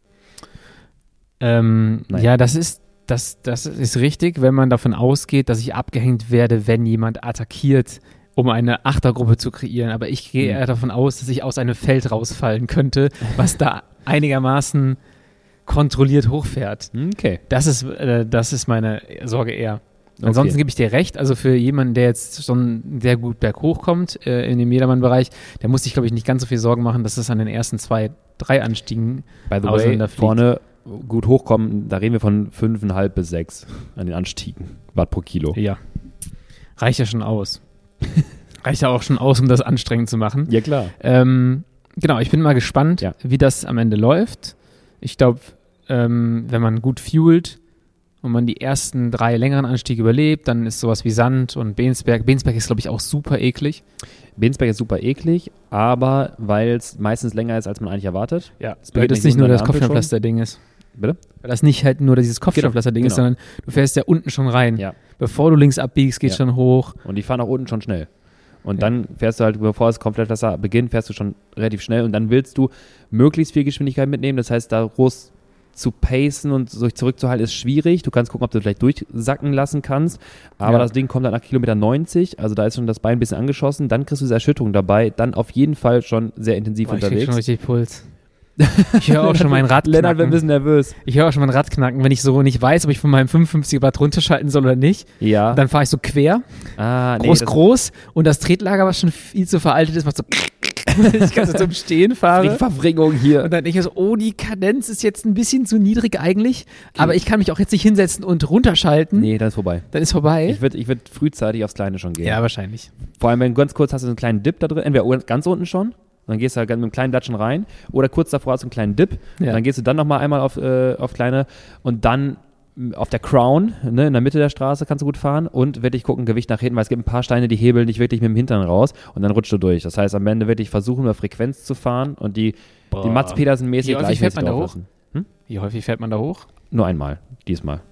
Ähm, Nein. ja, das ist, das, das ist richtig, wenn man davon ausgeht, dass ich abgehängt werde, wenn jemand attackiert, um eine Achtergruppe zu kreieren. Aber ich gehe Mhm. eher davon aus, dass ich aus einem Feld rausfallen könnte, was da einigermaßen kontrolliert hochfährt. Okay. Das ist, äh, das ist meine Sorge eher. Ansonsten gebe ich dir recht, also für jemanden, der jetzt schon sehr gut berghoch kommt äh, in dem Jedermann-Bereich, der muss sich, glaube ich, nicht ganz so viel Sorgen machen, dass es an den ersten zwei, drei Anstiegen By the way, auseinanderfliegt. vorne gut hochkommen, da reden wir von fünf Komma fünf bis sechs an den Anstiegen, Watt pro Kilo. Ja. Reicht ja schon aus. Reicht ja auch schon aus, um das anstrengend zu machen. Ja, klar. Ähm, genau, ich bin mal gespannt, Ja. wie das am Ende läuft. Ich glaube, ähm, wenn man gut fuelt und man die ersten drei längeren Anstiege überlebt, dann ist sowas wie Sand und Bensberg. Bensberg ist, glaube ich, auch super eklig. Bensberg ist super eklig, aber weil es meistens länger ist, als man eigentlich erwartet. Ja, Das weil beginnt das nicht nicht nur unter das der Ampel Kopfsteinpflaster-Ding ist. Bitte? Weil das nicht halt nur dieses Kopfsteinpflaster-Ding ist, Genau. sondern du fährst ja unten schon rein. Ja. Bevor du links abbiegst, geht Ja. schon hoch. Und die fahren auch unten schon schnell. Und Ja. dann fährst du halt, bevor das Komplettwasser beginnt, fährst du schon relativ schnell und dann willst du möglichst viel Geschwindigkeit mitnehmen. Das heißt, da groß zu pacen und sich zurückzuhalten ist schwierig. Du kannst gucken, ob du vielleicht durchsacken lassen kannst. Aber Ja. das Ding kommt dann nach Kilometer neunzig, also da ist schon das Bein ein bisschen angeschossen. Dann kriegst du diese Erschütterung dabei. Dann auf jeden Fall schon sehr intensiv Boah, ich krieg unterwegs. schon richtig Puls. Ich höre auch schon mein Rad Lennart wird ein knacken. bisschen nervös. Ich höre auch schon mein Rad knacken, wenn ich so nicht weiß, ob ich von meinem fünfundfünfziger Watt runterschalten soll oder nicht. Ja. Dann fahre ich so quer, ah, nee, groß, das- groß und das Tretlager, was schon viel zu veraltet ist, macht so ich kann so zum Stehen Die fahre. Verwringung hier. Und dann denke ich so, oh, die Kadenz ist jetzt ein bisschen zu niedrig eigentlich, aber ich kann mich auch jetzt nicht hinsetzen und runterschalten. Nee, dann ist vorbei. Dann ist vorbei. Ich würde ich würd frühzeitig aufs Kleine schon gehen. Ja, wahrscheinlich. Vor allem, wenn ganz kurz hast du so einen kleinen Dip da drin, entweder ganz unten schon, dann gehst du halt mit einem kleinen Datschen rein, oder kurz davor hast du einen kleinen Dip, Ja. dann gehst du dann nochmal einmal auf, äh, auf kleine und dann m, auf der Crown, ne, in der Mitte der Straße kannst du gut fahren und wirklich gucken, Gewicht nach hinten, weil es gibt ein paar Steine, die hebeln dich wirklich mit dem Hintern raus und dann rutscht du durch. Das heißt, am Ende wirklich versuchen, über Frequenz zu fahren und die, Boah. die Mats Pedersen-mäßig Wie häufig gleichmäßig fährt man da drauf hoch? lassen. Hm? Wie häufig fährt man da hoch? Nur einmal, diesmal.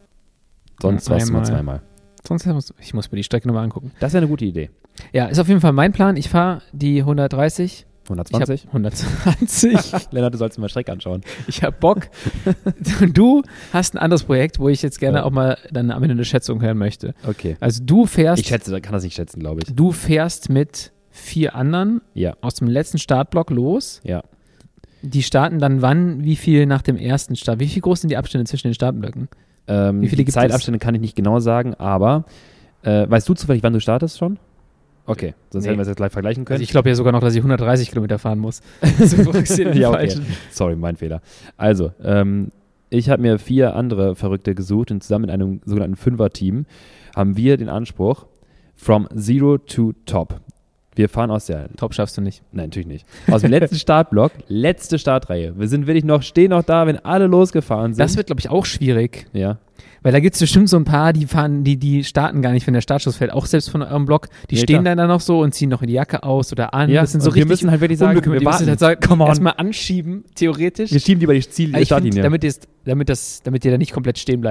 Sonst warst du mal Einmal. zweimal. Sonst muss ich muss mir die Strecke nochmal angucken. Das wäre eine gute Idee. Ja, ist auf jeden Fall mein Plan. Ich fahre die hundertdreißig. hundertzwanzig? Ich hab hundertzwanzig. Lennart, du sollst dir mal Strecke anschauen. Ich habe Bock. Du hast ein anderes Projekt, wo ich jetzt gerne Ja. auch mal dann am Ende eine Schätzung hören möchte. Okay. Also du fährst, Ich schätze, kann das nicht schätzen, glaube ich. du fährst mit vier anderen Ja, aus dem letzten Startblock los. ja. Die starten dann wann, wie viel nach dem ersten Start? Wie viel groß sind die Abstände zwischen den Startblöcken? Ähm, Wie viele die gibt Zeitabstände kann ich nicht genau sagen, aber äh, weißt du zufällig, wann du startest schon? Okay, sonst Nee. hätten wir es jetzt gleich vergleichen können. Also ich glaube ja sogar noch, dass ich hundertdreißig Kilometer fahren muss. So fokussiert den ja, okay. falschen. Sorry, mein Fehler. Also, ähm, ich habe mir vier andere Verrückte gesucht und zusammen mit einem sogenannten Fünfer-Team haben wir den Anspruch, from zero to top. Wir fahren aus der, Top schaffst du nicht. nein, natürlich nicht, aus dem letzten Startblock, letzte Startreihe. Wir sind wirklich noch, stehen noch da, wenn alle losgefahren sind. Das wird, glaube ich, auch schwierig. ja. Weil da gibt es bestimmt so ein paar, die fahren, die, die starten gar nicht, wenn der Startschuss fällt, auch selbst von eurem Block. Die Nee, stehen klar. dann da noch so und ziehen noch die Jacke aus oder an. Ja, das sind so und wir richtig müssen halt wirklich sagen, unbekümmert. wir Die müssen warten. halt sagen, Come on. erstmal anschieben, theoretisch. Wir schieben die über die Ziel, Aber ich find, Startlinie. damit, es, damit, das, damit ihr da nicht komplett stehen bleibt.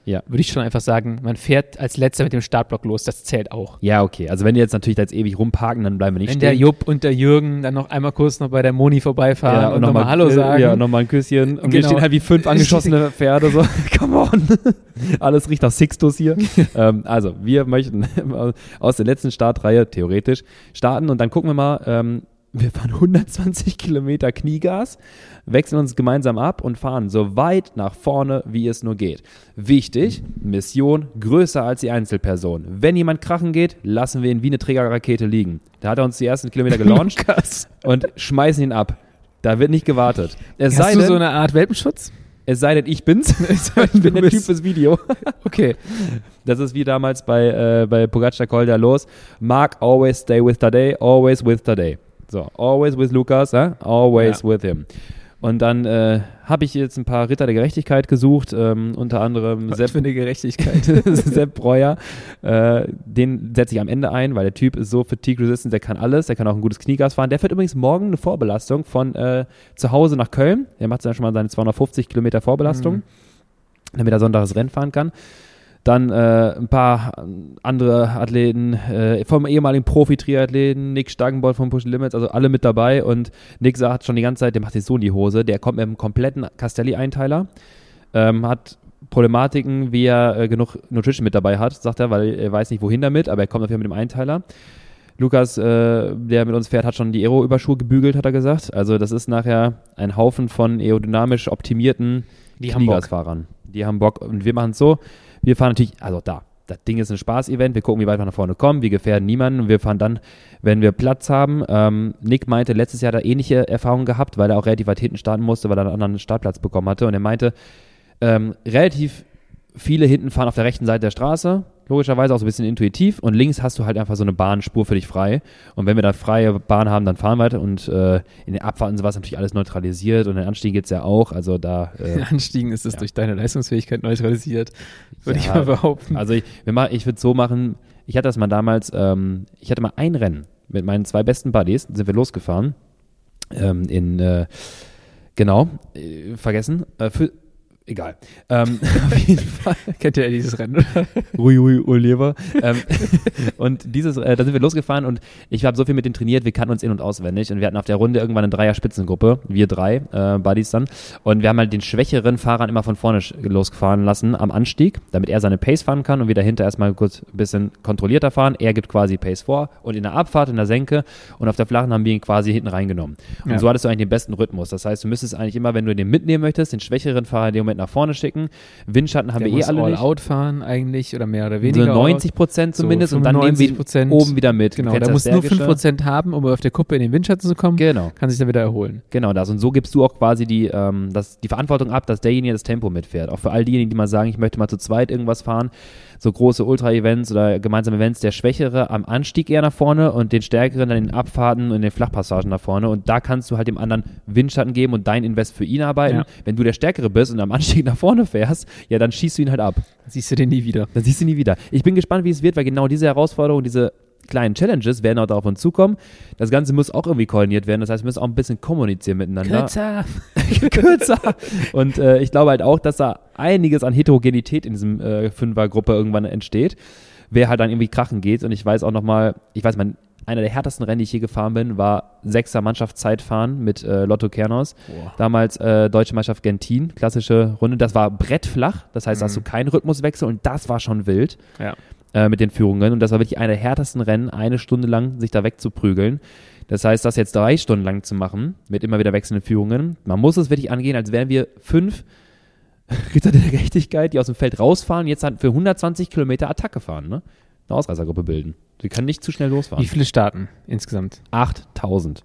ja. würde ich schon einfach sagen, man fährt als Letzter mit dem Startblock los, das zählt auch. Ja, okay. Also wenn die jetzt natürlich da jetzt ewig rumparken, dann bleiben wir nicht wenn stehen. Wenn der Jupp und der Jürgen dann noch einmal kurz noch bei der Moni vorbeifahren ja, und, und nochmal noch Hallo sagen. Ja, nochmal ein Küsschen. Und genau. wir stehen halt wie fünf angeschossene Pferde, so, come on. Alles riecht nach Sixtus hier. ähm, also, wir möchten aus der letzten Startreihe, theoretisch, starten und dann gucken wir mal, ähm, wir fahren hundertzwanzig Kilometer Kniegas, wechseln uns gemeinsam ab und fahren so weit nach vorne, wie es nur geht. Wichtig, Mission größer als die Einzelperson. Wenn jemand krachen geht, lassen wir ihn wie eine Trägerrakete liegen. Da hat er uns die ersten Kilometer gelauncht und schmeißen ihn ab. Da wird nicht gewartet. Es Hast sei du denn, so eine Art Welpenschutz? Es sei denn, ich bin's. Ich bin der Typ fürs Video. Okay. Das ist wie damals bei, äh, bei Pogacar Kolder los. Mark, always stay with Tadej, always with Tadej. So, always with Lukas, eh? always ja. with him. Und dann äh, habe ich jetzt ein paar Ritter der Gerechtigkeit gesucht, ähm, unter anderem Was Sepp, für eine Gerechtigkeit. Sepp Breuer. Äh, den setze ich am Ende ein, weil der Typ ist so fatigue-resistant, der kann alles, der kann auch ein gutes Kniegas fahren. Der fährt übrigens morgen eine Vorbelastung von äh, zu Hause nach Köln. Der macht dann schon mal seine zweihundertfünfzig Kilometer Vorbelastung, mhm. damit er sonntags Rennen fahren kann. Dann äh, ein paar andere Athleten, äh, vom ehemaligen Profi-Triathleten, Nick Stangenbold von Push Limits, also alle mit dabei. Und Nick sagt schon die ganze Zeit, der macht sich so in die Hose. Der kommt mit einem kompletten Castelli-Einteiler, ähm, hat Problematiken, wie er äh, genug Nutrition mit dabei hat, sagt er, weil er weiß nicht, wohin damit, aber er kommt dafür mit dem Einteiler. Lukas, äh, der mit uns fährt, hat schon die Aero-Überschuhe gebügelt, hat er gesagt. Also das ist nachher ein Haufen von aerodynamisch optimierten Kniegasfahrern. Die haben Bock. Und wir machen es so, wir fahren natürlich, also da, das Ding ist ein Spaß-Event, wir gucken, wie weit wir nach vorne kommen, wir gefährden niemanden und wir fahren dann, wenn wir Platz haben. Ähm, Nick meinte, letztes Jahr hat er ähnliche Erfahrungen gehabt, weil er auch relativ weit hinten starten musste, weil er einen anderen Startplatz bekommen hatte und er meinte, ähm, relativ viele hinten fahren auf der rechten Seite der Straße, logischerweise auch so ein bisschen intuitiv und links hast du halt einfach so eine Bahnspur für dich frei und wenn wir da freie Bahn haben, dann fahren wir weiter und äh, in den Abfahrten sowas natürlich alles neutralisiert und in den Anstiegen geht es ja auch, also da... Äh, in den Anstiegen ist es ja. durch deine Leistungsfähigkeit neutralisiert, würde ja, ich mal behaupten. Also ich, ich würde es so machen, ich hatte das mal damals, ähm, ich hatte mal ein Rennen mit meinen zwei besten Buddies, sind wir losgefahren, ähm, in, äh, genau, äh, vergessen, äh, für Egal. Ähm, auf jeden Fall. Kennt ihr ja dieses Rennen? Rui, Rui, Oliver. ähm, und dieses, äh, da sind wir losgefahren und ich habe so viel mit denen trainiert, wir kannten uns in- und auswendig und wir hatten auf der Runde irgendwann eine Dreier-Spitzengruppe, wir drei äh, Buddies dann und wir haben halt den schwächeren Fahrern immer von vorne sch- losgefahren lassen am Anstieg, damit er seine Pace fahren kann und wir dahinter erstmal kurz ein bisschen kontrollierter fahren. Er gibt quasi Pace vor und in der Abfahrt, in der Senke und auf der flachen haben wir ihn quasi hinten reingenommen. Und ja. so hattest du eigentlich den besten Rhythmus. Das heißt, du müsstest eigentlich immer, wenn du den mitnehmen möchtest, den schwächeren Fahrer in dem Moment nach vorne schicken. Windschatten haben der wir eh alle all nicht. All-out fahren eigentlich oder mehr oder weniger. So neunzig Prozent zumindest so und dann nehmen wir ihn oben wieder mit. Genau, da musst du nur fünf Prozent haben, um auf der Kuppe in den Windschatten zu kommen. Genau. Kann sich dann wieder erholen. Genau das. Und so gibst du auch quasi die, ähm, das, die Verantwortung ab, dass derjenige das Tempo mitfährt. Auch für all diejenigen, die mal sagen, ich möchte mal zu zweit irgendwas fahren. So große Ultra-Events oder gemeinsame Events, der Schwächere am Anstieg eher nach vorne und den Stärkeren dann in den Abfahrten und in den Flachpassagen nach vorne. Und da kannst du halt dem anderen Windschatten geben und dein Invest für ihn arbeiten. Ja. Wenn du der Stärkere bist und am Anstieg nach vorne fährst, ja, dann schießt du ihn halt ab. Dann siehst du den nie wieder. Dann siehst du ihn nie wieder. Ich bin gespannt, wie es wird, weil genau diese Herausforderung, diese kleinen Challenges werden auch darauf uns zukommen. Das Ganze muss auch irgendwie koordiniert werden. Das heißt, wir müssen auch ein bisschen kommunizieren miteinander. Kürzer. Kürzer. Und äh, ich glaube halt auch, dass da einiges an Heterogenität in diesem äh, Fünfergruppe irgendwann entsteht. Wer halt dann irgendwie krachen geht. Und ich weiß auch nochmal, ich weiß, mein, einer der härtesten Rennen, die ich hier gefahren bin, war sechster Mannschaftszeitfahren mit äh, Lotto Kernos. Boah. Damals äh, Deutsche Mannschaft Gentin, klassische Runde. Das war brettflach. Das heißt, da hast du keinen Rhythmuswechsel und das war schon wild. Ja. Mit den Führungen und das war wirklich einer der härtesten Rennen, eine Stunde lang sich da wegzuprügeln. Das heißt, das jetzt drei Stunden lang zu machen, mit immer wieder wechselnden Führungen. Man muss es wirklich angehen, als wären wir fünf Ritter der Gerechtigkeit, die aus dem Feld rausfahren, jetzt halt für hundertzwanzig Kilometer Attacke fahren, ne? Eine Ausreißergruppe bilden. Sie kann nicht zu schnell losfahren. Wie viele starten insgesamt? achttausend.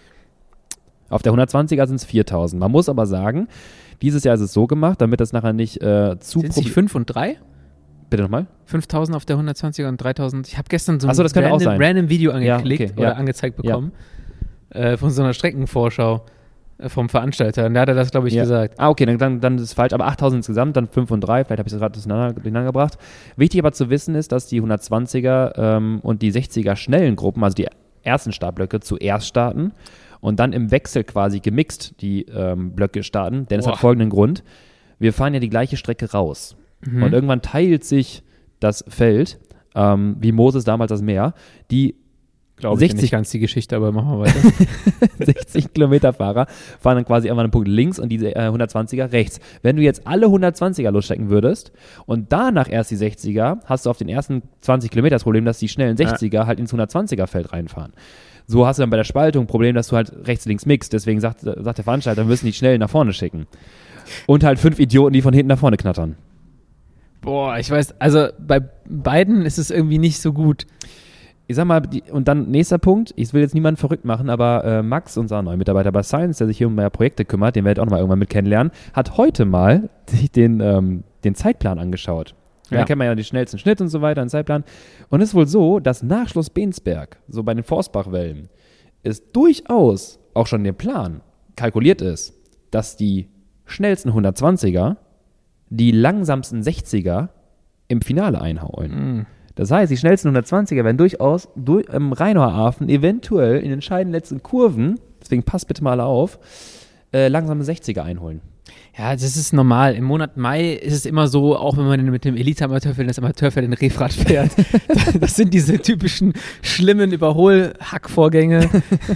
Auf der hundertzwanziger sind es viertausend. Man muss aber sagen, dieses Jahr ist es so gemacht, damit das nachher nicht äh, zu... Sind es nicht fünf und drei? Bitte nochmal? fünftausend auf der hundertzwanziger und dreitausend. Ich habe gestern so ein so, das random, auch sein. random Video angeklickt ja, okay, oder ja. angezeigt bekommen ja. äh, von so einer Streckenvorschau äh, vom Veranstalter. Und da hat er das, glaube ich, ja. gesagt. Ah, okay, dann, dann, dann ist es falsch. Aber achttausend insgesamt, dann fünf und drei. Vielleicht habe ich das gerade durcheinander, durcheinander gebracht. Wichtig aber zu wissen ist, dass die hundertzwanziger ähm, und die sechziger schnellen Gruppen, also die ersten Startblöcke, zuerst starten und dann im Wechsel quasi gemixt die ähm, Blöcke starten. Denn es hat folgenden Grund. Wir fahren ja die gleiche Strecke raus. Mhm. Und irgendwann teilt sich das Feld, ähm, wie Moses damals das Meer, die Glaube sechzig ich nicht ganz die Geschichte, aber machen wir weiter. sechzig Kilometer-Fahrer fahren dann quasi einmal einen Punkt links und die äh, hundertzwanziger rechts. Wenn du jetzt alle hundertzwanziger losstecken würdest und danach erst die sechziger, hast du auf den ersten zwanzig Kilometer das Problem, dass die schnellen sechziger ja. halt ins hundertzwanziger-Feld reinfahren. So hast du dann bei der Spaltung ein Problem, dass du halt rechts, links mixt. Deswegen sagt, sagt der Veranstalter, wir müssen die schnell nach vorne schicken. Und halt fünf Idioten, die von hinten nach vorne knattern. Boah, ich weiß, also bei beiden ist es irgendwie nicht so gut. Ich sag mal, die, und dann nächster Punkt, ich will jetzt niemanden verrückt machen, aber äh, Max, unser neuer Mitarbeiter bei Science, der sich hier um mehr Projekte kümmert, den werde ich auch nochmal irgendwann mit kennenlernen, hat heute mal sich den, ähm, den Zeitplan angeschaut. Ja. Da kennt man ja die schnellsten Schnitt und so weiter, den Zeitplan. Und es ist wohl so, dass nach Schloss Bensberg, so bei den Forstbachwellen, es durchaus auch schon der Plan kalkuliert ist, dass die schnellsten hundertzwanziger die langsamsten sechziger im Finale einhauen. Mhm. Das heißt, die schnellsten hundertzwanziger werden durchaus durch, im Rheinauer-Hafen eventuell in entscheidenden letzten Kurven, deswegen passt bitte mal alle auf, äh, langsame sechziger einholen. Ja, das ist normal. Im Monat Mai ist es immer so, auch wenn man mit dem Elite-Amateurfeld, das Amateurfeld in Refrat fährt, das sind diese typischen schlimmen Überhol-Hack-Vorgänge.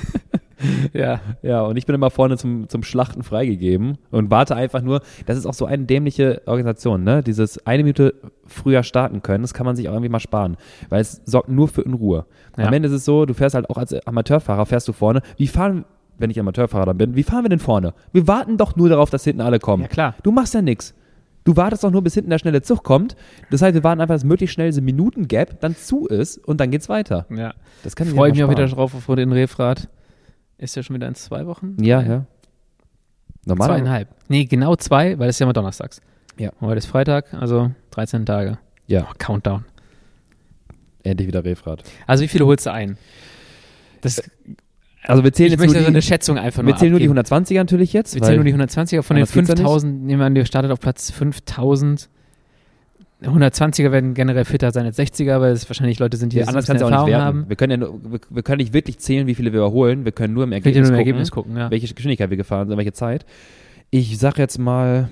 Ja. Ja, und ich bin immer vorne zum, zum Schlachten freigegeben und warte einfach nur, das ist auch so eine dämliche Organisation, ne? Dieses eine Minute früher starten können, das kann man sich auch irgendwie mal sparen, weil es sorgt nur für Unruhe. Ja. Am Ende ist es so, du fährst halt auch als Amateurfahrer, fährst du vorne, wie fahren, wenn ich Amateurfahrer dann bin, wie fahren wir denn vorne? Wir warten doch nur darauf, dass hinten alle kommen. Ja, klar. Du machst ja nichts. Du wartest doch nur, bis hinten der schnelle Zug kommt. Das heißt, wir warten einfach, dass möglichst schnell diese Minuten-Gap dann zu ist und dann geht's weiter. Ja. Das kann ich Freue mich auch wieder drauf auf den Refrat. Ist ja schon wieder in zwei Wochen? Ja, ja. Normal. Zweieinhalb. Nee, genau zwei, weil es ist ja mal donnerstags. Ja. Heute ist Freitag, also dreizehn Tage. Ja. Oh, Countdown. Endlich wieder Refrat. Also wie viele holst du ein? Das, also wir zählen ich jetzt möchte nur die, so eine Schätzung einfach wir nur zählen nur die abgeben. hundertzwanziger natürlich jetzt. Wir zählen nur die hundertzwanziger. Von den fünftausend, nehmen wir an, der startet auf Platz fünftausend. hundertzwanziger werden generell fitter sein als sechziger, weil es wahrscheinlich Leute sind, die ja, anders kannst du auch nicht haben. Wir können, ja nur, wir, wir können nicht wirklich zählen, wie viele wir überholen. Wir können nur im Ergebnis, nur im gucken, Ergebnis gucken, ja. welche Geschwindigkeit wir gefahren sind, welche Zeit. Ich sag jetzt mal,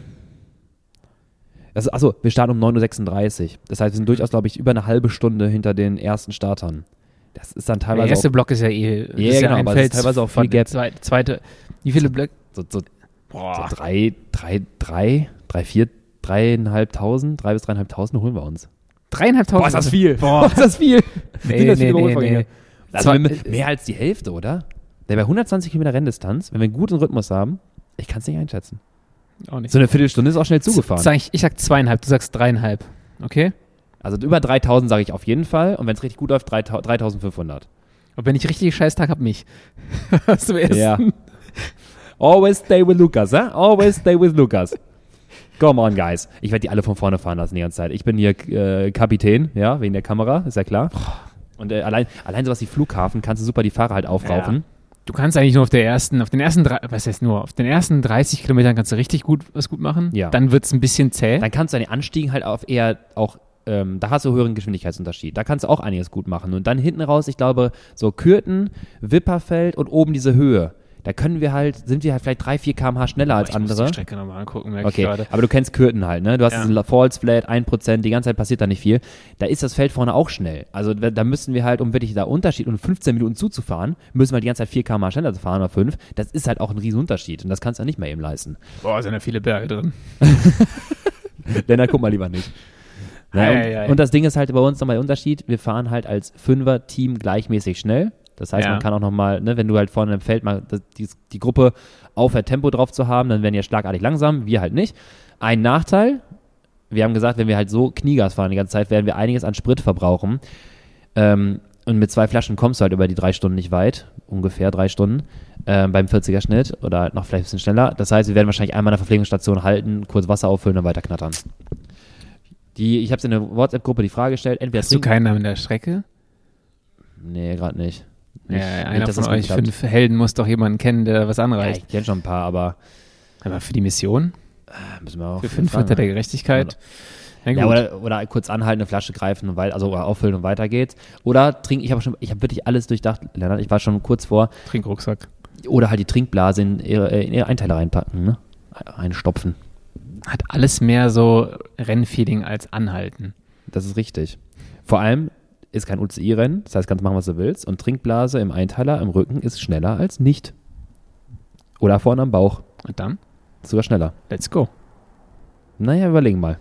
also, achso, wir starten um neun Uhr sechsunddreißig. Das heißt, wir sind durchaus, glaube ich, über eine halbe Stunde hinter den ersten Startern. Das ist dann teilweise Der erste auch, Block ist ja eh, ja, ja, genau, aber das ist teilweise auch viel Gap. Zweite, zweite, wie viele Blöcke? So, so, so drei, drei, drei, drei, vier, dreieinhalbtausend, drei bis dreieinhalbtausend holen wir uns. Dreieinhalbtausend? Boah, ist das viel. Boah, ist das viel. Nee, das nee, nee, nee, nee. Also wir, mehr als die Hälfte, oder? Der bei hundertzwanzig Kilometer Renndistanz, wenn wir einen guten Rhythmus haben, ich kann es nicht einschätzen. Auch nicht. So eine Viertelstunde ist auch schnell zugefahren. Sag ich, ich sag zweieinhalb, du sagst dreieinhalb. Okay? Also über dreitausend sage ich auf jeden Fall und wenn es richtig gut läuft, dreitausendfünfhundert. Und wenn ich richtig scheiß Tag habe, mich. Zum ersten. Ja. Always stay with Lukas, eh? Always stay with Lukas. Come on, guys. Ich werde die alle von vorne fahren lassen die ganze Zeit. Ich bin hier äh, Kapitän, ja, wegen der Kamera, ist ja klar. Und äh, allein, allein sowas wie Flughafen kannst du super die Fahrer halt aufraufen. Ja. Du kannst eigentlich nur auf der ersten, auf den ersten, drei, was heißt nur, auf den ersten dreißig Kilometern kannst du richtig gut was gut machen. Ja. Dann wird es ein bisschen zäh. Dann kannst du an den Anstiegen halt auf eher auch, ähm, da hast du höheren Geschwindigkeitsunterschied. Da kannst du auch einiges gut machen. Und dann hinten raus, ich glaube, so Kürten, Wipperfeld und oben diese Höhe. Da können wir halt, sind wir halt vielleicht drei, vier Kilometer pro Stunde schneller als ich andere. Ich muss die Strecke nochmal angucken, merke okay, ich gerade. Aber du kennst Kürten halt, ne? Du hast ja. diesen Falls Flat, ein Prozent, die ganze Zeit passiert da nicht viel. Da ist das Feld vorne auch schnell. Also da müssen wir halt, um wirklich da Unterschied, um fünfzehn Minuten zuzufahren, müssen wir die ganze Zeit vier Kilometer pro Stunde schneller fahren oder fünf. Das ist halt auch ein Riesenunterschied und das kannst du ja nicht mehr eben leisten. Boah, sind ja viele Berge drin. Lennart, guck mal lieber nicht. Ja, ei, und, ei, ei. und das Ding ist halt bei uns nochmal der Unterschied, wir fahren halt als Fünfer-Team gleichmäßig schnell. Das heißt, ja. man kann auch nochmal, ne, wenn du halt vorne im Feld mal das, die, die Gruppe aufhört, Tempo drauf zu haben, dann werden die ja schlagartig langsam, wir halt nicht. Ein Nachteil, wir haben gesagt, wenn wir halt so Kniegas fahren die ganze Zeit, werden wir einiges an Sprit verbrauchen. Ähm, und mit zwei Flaschen kommst du halt über die drei Stunden nicht weit, ungefähr drei Stunden, ähm, beim vierziger Schnitt oder halt noch vielleicht ein bisschen schneller. Das heißt, wir werden wahrscheinlich einmal an der Verpflegungsstation halten, kurz Wasser auffüllen und weiter knattern. Die, ich habe in der WhatsApp-Gruppe die Frage gestellt, entweder Hast du keinen Namen der Strecke? Nee, gerade nicht. Ja, nicht, einer nicht, von euch fünf Helden muss doch jemanden kennen, der was anreicht. Ja, ich kenne schon ein paar, aber aber für die Mission? Äh, müssen wir auch für fünf Ritter der Gerechtigkeit? Ja, ja, oder, oder kurz anhalten, eine Flasche greifen und weiter, also oder auffüllen und weiter geht's. Oder trinken, ich habe schon, ich habe wirklich alles durchdacht, Lennart, ich war schon kurz vor. Trinkrucksack. Oder halt die Trinkblase in ihre, in ihre Einteile reinpacken, ne? Einstopfen. Hat alles mehr so Rennfeeling als Anhalten. Das ist richtig. Vor allem ist kein U C I-Rennen, das heißt, kannst machen, was du willst. Und Trinkblase im Einteiler im Rücken ist schneller als nicht. Oder vorne am Bauch. Und dann? Sogar schneller. Let's go. Naja, überlegen mal.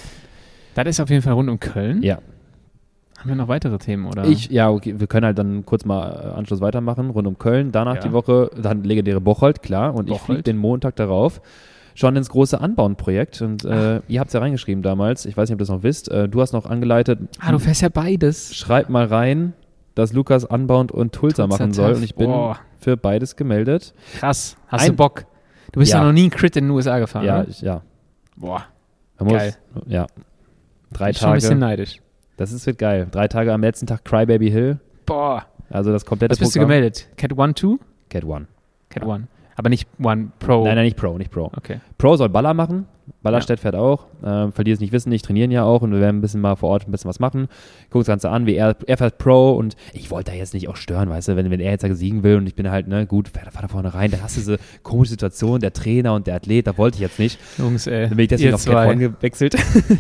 Das ist auf jeden Fall rund um Köln. Ja. Haben wir noch weitere Themen, oder? Ich, ja, okay, wir können halt dann kurz mal äh, Anschluss weitermachen, rund um Köln. Danach Ja. die Woche, dann legendäre Bocholt, klar. Und ich Bocholt. fliege den Montag darauf schon ins große Anbauen-Projekt. Und äh, ihr habt es ja reingeschrieben damals. Ich weiß nicht, ob ihr das noch wisst. Äh, du hast noch angeleitet. Ah, du fährst ja beides. Schreib mal rein, dass Lukas Anbound und Tulsa machen soll. Und ich bin Boah. für beides gemeldet. Krass. Hast Ein- du Bock? Du bist ja, Ja. noch nie ein Crit in den U S A gefahren, Ja, oder? ich, ja. Boah. Man muss, Geil. Ja. Drei Bin ich schon ein bisschen Tage. neidisch. Das ist wird geil. Drei Tage am letzten Tag Crybaby Hill. Boah. Also das komplette Was bist du Programm. gemeldet? Cat eins, zwei? Cat One. Cat Ja. eins. Aber nicht One Pro. Nein, nein, nicht Pro, nicht Pro. Okay. Pro soll Baller machen. Ballerstedt fährt auch. Ähm, für die es nicht wissen, ich trainieren ja auch und wir werden ein bisschen mal vor Ort ein bisschen was machen. Gucken das Ganze an, wie er, er fährt Pro und ich wollte da jetzt nicht auch stören, weißt du, wenn, wenn er jetzt da siegen will und ich bin halt, ne, gut, fahr, fahr da vorne rein, dann hast du diese komische Situation, der Trainer und der Athlet, da wollte ich jetzt nicht. Jungs, ey. Dann bin ich deswegen ihr auf Cat zwei. One gewechselt.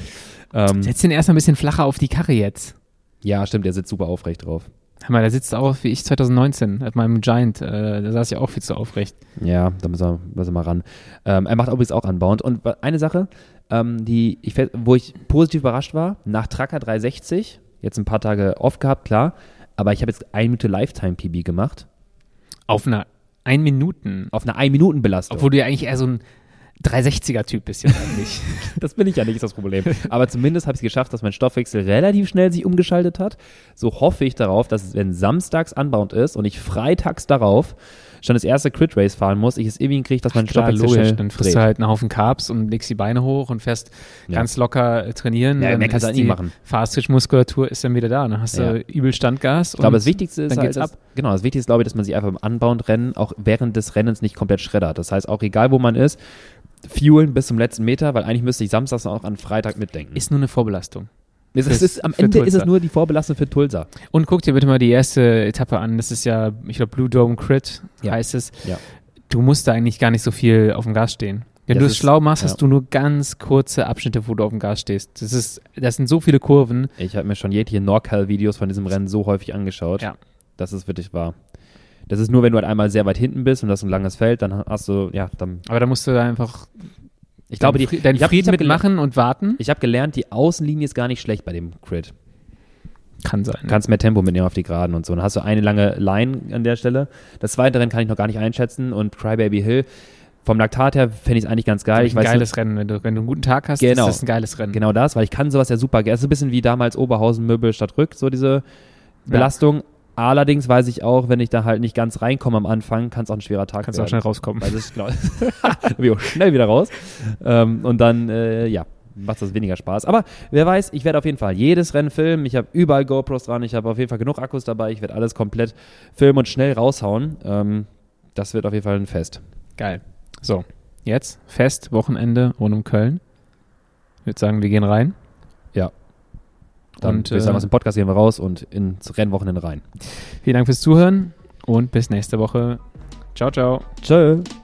ähm, Setz den erst mal ein bisschen flacher auf die Karre jetzt. ja, stimmt, der sitzt super aufrecht drauf. Hör mal, der sitzt auch wie ich zwanzig neunzehn auf meinem Giant. Äh, da saß ich auch viel zu aufrecht. Ja, da müssen wir, müssen wir mal ran. Ähm, er macht übrigens auch Unbound. Und eine Sache, ähm, die ich, fe- wo ich positiv überrascht war, nach Tracker dreihundertsechzig, jetzt ein paar Tage off gehabt, klar, aber ich habe jetzt eine Minute Lifetime-P B gemacht, Auf einer ein Minuten. auf einer ein Minuten Belastung. Obwohl du ja eigentlich eher so ein dreihundertsechziger-Typ bist jetzt eigentlich. Das bin ich ja nicht, ist das Problem. Aber zumindest habe ich es geschafft, dass mein Stoffwechsel relativ schnell sich umgeschaltet hat. So hoffe ich darauf, dass es, wenn samstags Unbound ist und ich freitags darauf schon das erste Crit Race fahren muss, ich es irgendwie kriege, dass mein Klar, Stoffwechsel logisch. schnell Dann frisst dreht. du halt einen Haufen Carbs und legst die Beine hoch und fährst Ja. ganz locker äh, trainieren. Ja, Dann mehr kannst du ist halt nicht die machen. Fast-Twitch-Muskulatur ist dann wieder da. Dann hast Ja. du übel Standgas. Ich glaube, das Wichtigste ist dann halt, geht's dass, ab. genau, das Wichtigste ist, glaube ich, dass man sich einfach im Unbound-Rennen auch während des Rennens nicht komplett schreddert. Das heißt, auch egal wo man ist, fuelen bis zum letzten Meter, weil eigentlich müsste ich samstags auch an Freitag mitdenken. Ist nur eine Vorbelastung. es, es fürs- ist, am für Ende ist Tulsa. es nur die Vorbelastung für Tulsa. Und guck dir bitte mal die erste Etappe an. Das ist ja, ich glaube, Blue Dome Crit Ja. heißt es. Ja. Du musst da eigentlich gar nicht so viel auf dem Gas stehen. Wenn Das du es ist- schlau machst, ja. hast du nur ganz kurze Abschnitte, wo du auf dem Gas stehst. Das ist, das sind so viele Kurven. Ich habe mir schon jegliche NorCal-Videos von diesem Rennen so häufig angeschaut. Ja. Das ist wirklich wahr. Das ist nur, wenn du halt einmal sehr weit hinten bist und das ist ein langes Feld, dann hast du, ja, dann. Aber da musst du da einfach Ich glaube, die, deinen Fri- deinen ich hab- Frieden ich hab gelernt- mitmachen und warten. Ich habe gelernt, die Außenlinie ist gar nicht schlecht bei dem Crit. Kann sein. Du kannst mehr Tempo mitnehmen auf die Geraden und so. Dann hast du eine lange Line an der Stelle. Das zweite Rennen kann ich noch gar nicht einschätzen und Crybaby Hill, vom Laktat her fände ich es eigentlich ganz geil. Ich ein weiß geiles nicht, Rennen. Wenn du, wenn du einen guten Tag hast, Genau. ist das ein geiles Rennen. genau das, weil ich kann sowas ja super gerne. Es ist ein bisschen wie damals Oberhausen, Möbel statt Rück, so diese Belastung. Allerdings weiß ich auch, wenn ich da halt nicht ganz reinkomme am Anfang, kann es auch ein schwerer Tag Kannst du auch werden. schnell rauskommen. Weil das ist, glaub, bin ich auch schnell wieder raus. Ähm, und dann, äh, ja, macht das weniger Spaß. Aber wer weiß, ich werde auf jeden Fall jedes Rennen filmen. Ich habe überall GoPros dran. Ich habe auf jeden Fall genug Akkus dabei. Ich werde alles komplett filmen und schnell raushauen. Ähm, das wird auf jeden Fall ein Fest. Geil. So, jetzt Fest, Wochenende rund um Köln. Ich würde sagen, wir gehen rein. Ja. Dann Und, würde ich sagen, äh, aus dem Podcast gehen wir raus und ins Rennwochenende rein. Vielen Dank fürs Zuhören und bis nächste Woche. Ciao, ciao. Tschö.